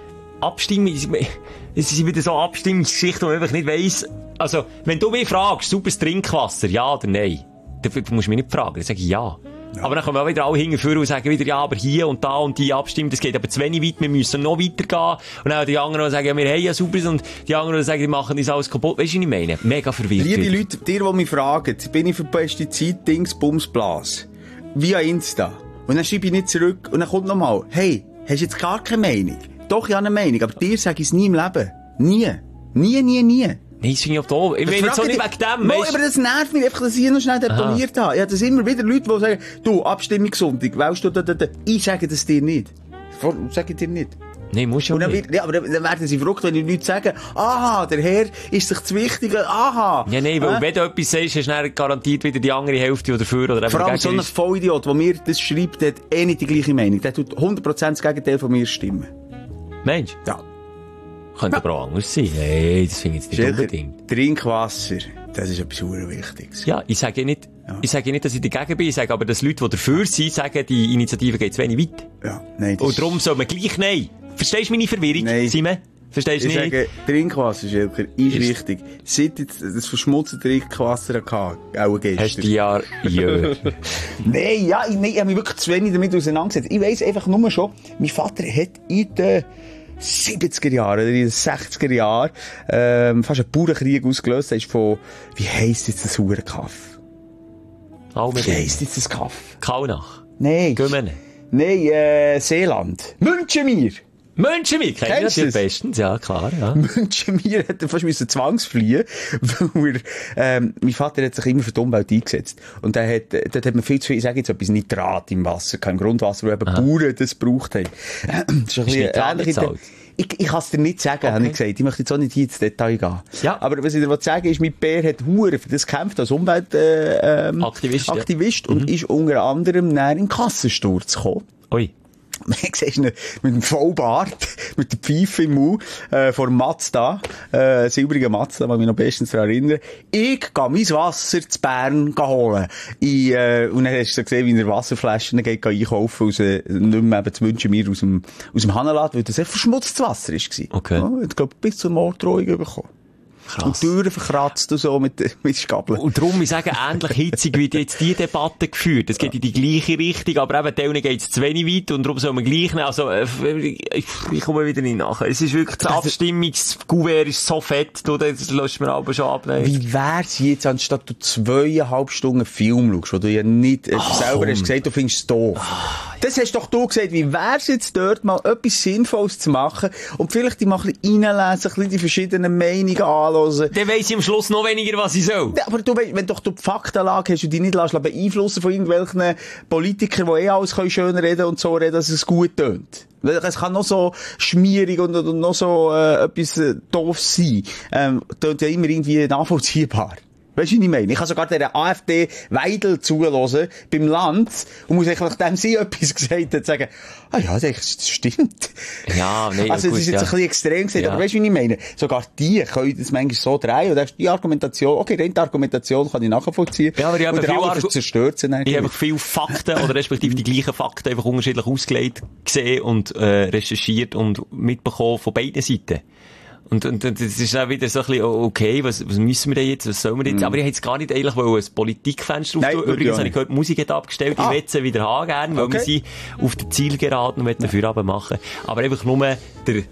Abstimmung, es ist wieder so eine Abstimmungsgeschichte, wo man einfach nicht weiss. Also, wenn du mich fragst, sauberes Trinkwasser, ja oder nein, dann musst du mich nicht fragen, dann sage ich ja. Aber dann kommen auch wieder alle hingeführen und sagen wieder, ja, aber hier und da und die abstimmen, das geht aber zu wenig weit, wir müssen noch weitergehen. Und dann die anderen sagen, ja, wir haben ja sauberes, und die anderen sagen, die machen uns alles kaputt. Weißt du, was ich meine? Mega verwirrt. Liebe Leute, die mich fragen, bin ich für Pestizid-Dings, Bums, Blas? Via Insta. Und dann schreibe ich nicht zurück und dann kommt nochmal, hey, hast du jetzt gar keine Meinung? Doch, ich habe eine Meinung, aber dir sage ich es nie im Leben. Nie. Nie, nie, nie. Nein, das finde ich auch doof. Ich meine jetzt auch nicht wegen dem. No, aber das nervt mich einfach, dass ich noch schnell deponiert habe. Ich habe das immer wieder Leute, die sagen, du, Abstimmungssonntag, wählst du da. Ich sage das dir nicht. Sage ich dir nicht. Nein, musst du nicht. Ja, aber dann werden sie verrückt, wenn die Leute sagen, aha, der Herr ist sich zu wichtig, aha. Ja, nein, weil wenn du etwas sagst, hast du dann garantiert wieder die andere Hälfte, die dafür oder eben vor allem so ein Vollidiot, der mir das schreibt, der hat eh nicht die gleiche Meinung. Der tut 100% das Gegenteil von mir stimmen. Mensch? Ja. Könnte aber auch anders sein. Nein, das finde ich jetzt nicht unbedingt. Trinkwasser, das ist etwas sehr Wichtiges. Ja, ich sage nicht, dass ich dagegen bin. Ich sage aber, dass Leute, die dafür sind, sagen, die Initiative geht zu wenig weit. Ja, nein, das und darum soll man gleich nein. Verstehst du meine Verwirrung, Simon? Verstehst du nicht? Ich sage, Trinkwasser, Schelker, ist wichtig. Seit jetzt das verschmutzte Trinkwasser hatte, auch gestern. Hast du die Jahre? Nein, ich habe mich wirklich zu wenig damit auseinandergesetzt. Ich weiss einfach nur schon, mein Vater hat in den 70er Jahren, oder in den 60er Jahren, fast einen Bauernkrieg ausgelöst. Das ist von, wie heisst jetzt das Hurenkaff? Wie heisst jetzt das Kaff? Kaunach? Nein. Gömmene? Nein, Seeland. Münchenmir! Münchenmir, kennst du das bestens? Ja, klar, ja. Münchenmir hat fast zwangsfliehen, weil mein Vater hat sich immer für die Umwelt eingesetzt. Und dort hat man viel zu viel, ich sage jetzt etwas, Nitrat im Wasser, kein Grundwasser, wo eben Bauern das gebraucht haben. Das ist ein bisschen ähnlich. Ich kann es dir nicht sagen, habe ich gesagt. Ich möchte jetzt auch nicht hier ins Detail gehen. Ja. Aber was ich dir sagen ist, mein Bär hat Hure für das gekämpft als Umweltaktivist und ist unter anderem näher in den Kassensturz gekommen. Ui. Man sieht ihn mit dem Vollbart, mit der Pfeife im Mund, vor Mazda, silbriger Mazda, kann mich noch bestens daran erinnern. Ich gehe mein Wasser zu Bern holen. Und dann hast du gesehen, wie er Wasserflaschen geht einkaufen, nicht mehr eben zu wünschen, mir aus dem Hannenladen, weil das ein verschmutztes Wasser war. Okay. Ja, ich glaube, bis zur Morddrohung bekommen. Krass. Und die Türen verkratzt und so mit Skabeln. Und darum, ich sage, ähnlich hitzig wird jetzt die Debatte geführt. Es geht in die gleiche Richtung, aber eben, denen geht es zu wenig weit und darum soll man gleich nehmen. Also, ich komme wieder nicht nach. Es ist wirklich, das Abstimmungskuvert ist so fett, das lässt mir aber schon abnehmen. Wie wär's jetzt, anstatt du 2,5 Stunden Film schaust, wo du ja nicht selber hast gesagt, du findest es doof. Das hast doch du gesagt, wie wär's jetzt dort mal etwas Sinnvolles zu machen und vielleicht die mal ein bisschen reinlesen, ein bisschen die verschiedenen Meinungen anhören. Dann weiss ich am Schluss noch weniger, was ich soll. Ja, aber du weißt, wenn doch du die Faktenlage hast und dich nicht beeinflussen von irgendwelchen Politikern, die alles schön reden und so reden, dass es gut tönt. Es kann noch so schmierig und noch so etwas doof sein. Tönt ja immer irgendwie nachvollziehbar. Weißt du, was ich meine? Ich kann sogar der AfD Weidel zuhören beim Land und muss eigentlich, nachdem sie etwas gesagt hat, sagen, ah ja, das stimmt. Ja, nee, also, gut, das ist jetzt ein bisschen extrem gesagt, aber weißt du, was ich meine? Sogar die können das manchmal so drehen und die Argumentation, okay, die Argumentation kann ich nachvollziehen. Ja, aber ich habe viel zerstört sie ich habe viel Fakten oder respektive die gleichen Fakten einfach unterschiedlich ausgelegt gesehen und recherchiert und mitbekommen von beiden Seiten. Und das ist auch wieder so ein bisschen, okay, was müssen wir denn jetzt, was sollen wir jetzt? Aber ich hätte jetzt gar nicht eigentlich ein Politikfenster drauf tun. Übrigens habe ich gehört, die Musik hat abgestellt, ich möchte sie wieder haben gerne, weil wir sie auf der Zielgeraden und dafür machen. Aber einfach nur die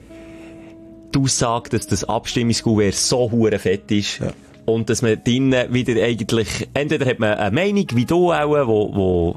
Aussage, dass das Abstimmungskuvert so hure fett ist. Ja. Und dass man drinnen wieder eigentlich, entweder hat man eine Meinung, wie du auch, wo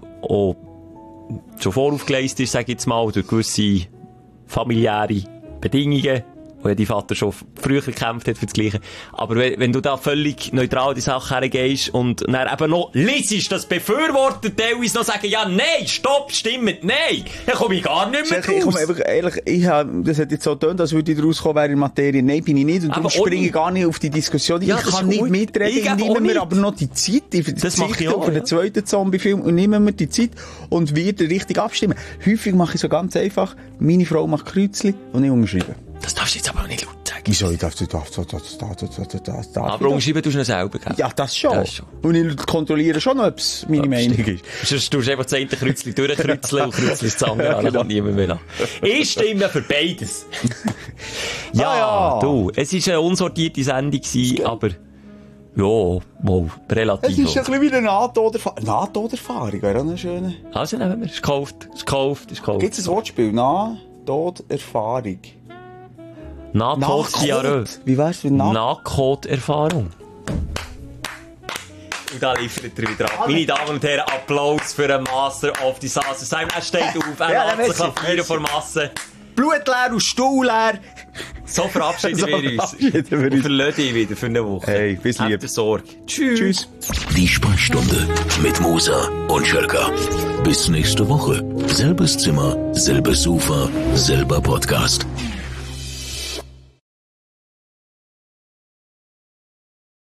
schon voraufgeleistet ist, sag ich jetzt mal, durch gewisse familiäre Bedingungen, wo ja die Vater schon früher gekämpft hat für das Gleiche. Aber wenn du da völlig neutral die Sache hergehst und dann eben noch liest, dass Befürworter teilweise noch sagen, ja, nein, stopp, stimmt, nein, dann komme ich gar nicht mehr raus. Ich komme einfach, ehrlich, das hat jetzt so getan, als würde ich daraus kommen, wäre in Materie. Nein, bin ich nicht. Und darum springe ich gar nicht auf die Diskussion. Ja, ich kann nicht mitreden. Ich nehme mir aber noch die Zeit. Das mache ich auch. Für den zweiten Zombie-Film und nehme mir die Zeit und werde richtig abstimmen. Häufig mache ich so ganz einfach, meine Frau macht Kreuzchen und ich unterschreibe. Das darfst du jetzt aber auch nicht laut sagen. Wieso? Ich darf da. Aber umschreiben tust du noch selber, gell? Ja, das schon. Und ich kontrolliere schon, ob es meine Meinung ist. Sonst tust du einfach das eine Kreuzchen durchkreuzeln und kreuzelst das andere an, dann kommt niemand mehr an. Ich stimme für beides. Ja, du, es war eine unsortierte Sendung gewesen, aber, ja, wow, relativ. Es ist ein bisschen wie eine Nahtoderfahrung, wäre auch eine schöne. Also nehmen wir, ist gekauft. Gibt es ein Wortspiel? Nahtoderfahrung. Nahtoderfahrung. Wie wär's für Nahtoderfahrung? Und da liefert er wieder ab. Meine Damen und Herren, Applaus für den Master of Disaster. Er steht auf, er lässt sich Klavieren vor Masse. Blutleer und Stuhlleer. So verabschieden wir uns. Und verlassen dich wieder für eine Woche. Hey, bis lieb. Habt Sorge. Tschüss. Die Sprechstunde mit Musa und Schelka. Bis nächste Woche. Selbes Zimmer, selbes Sofa, selber Podcast.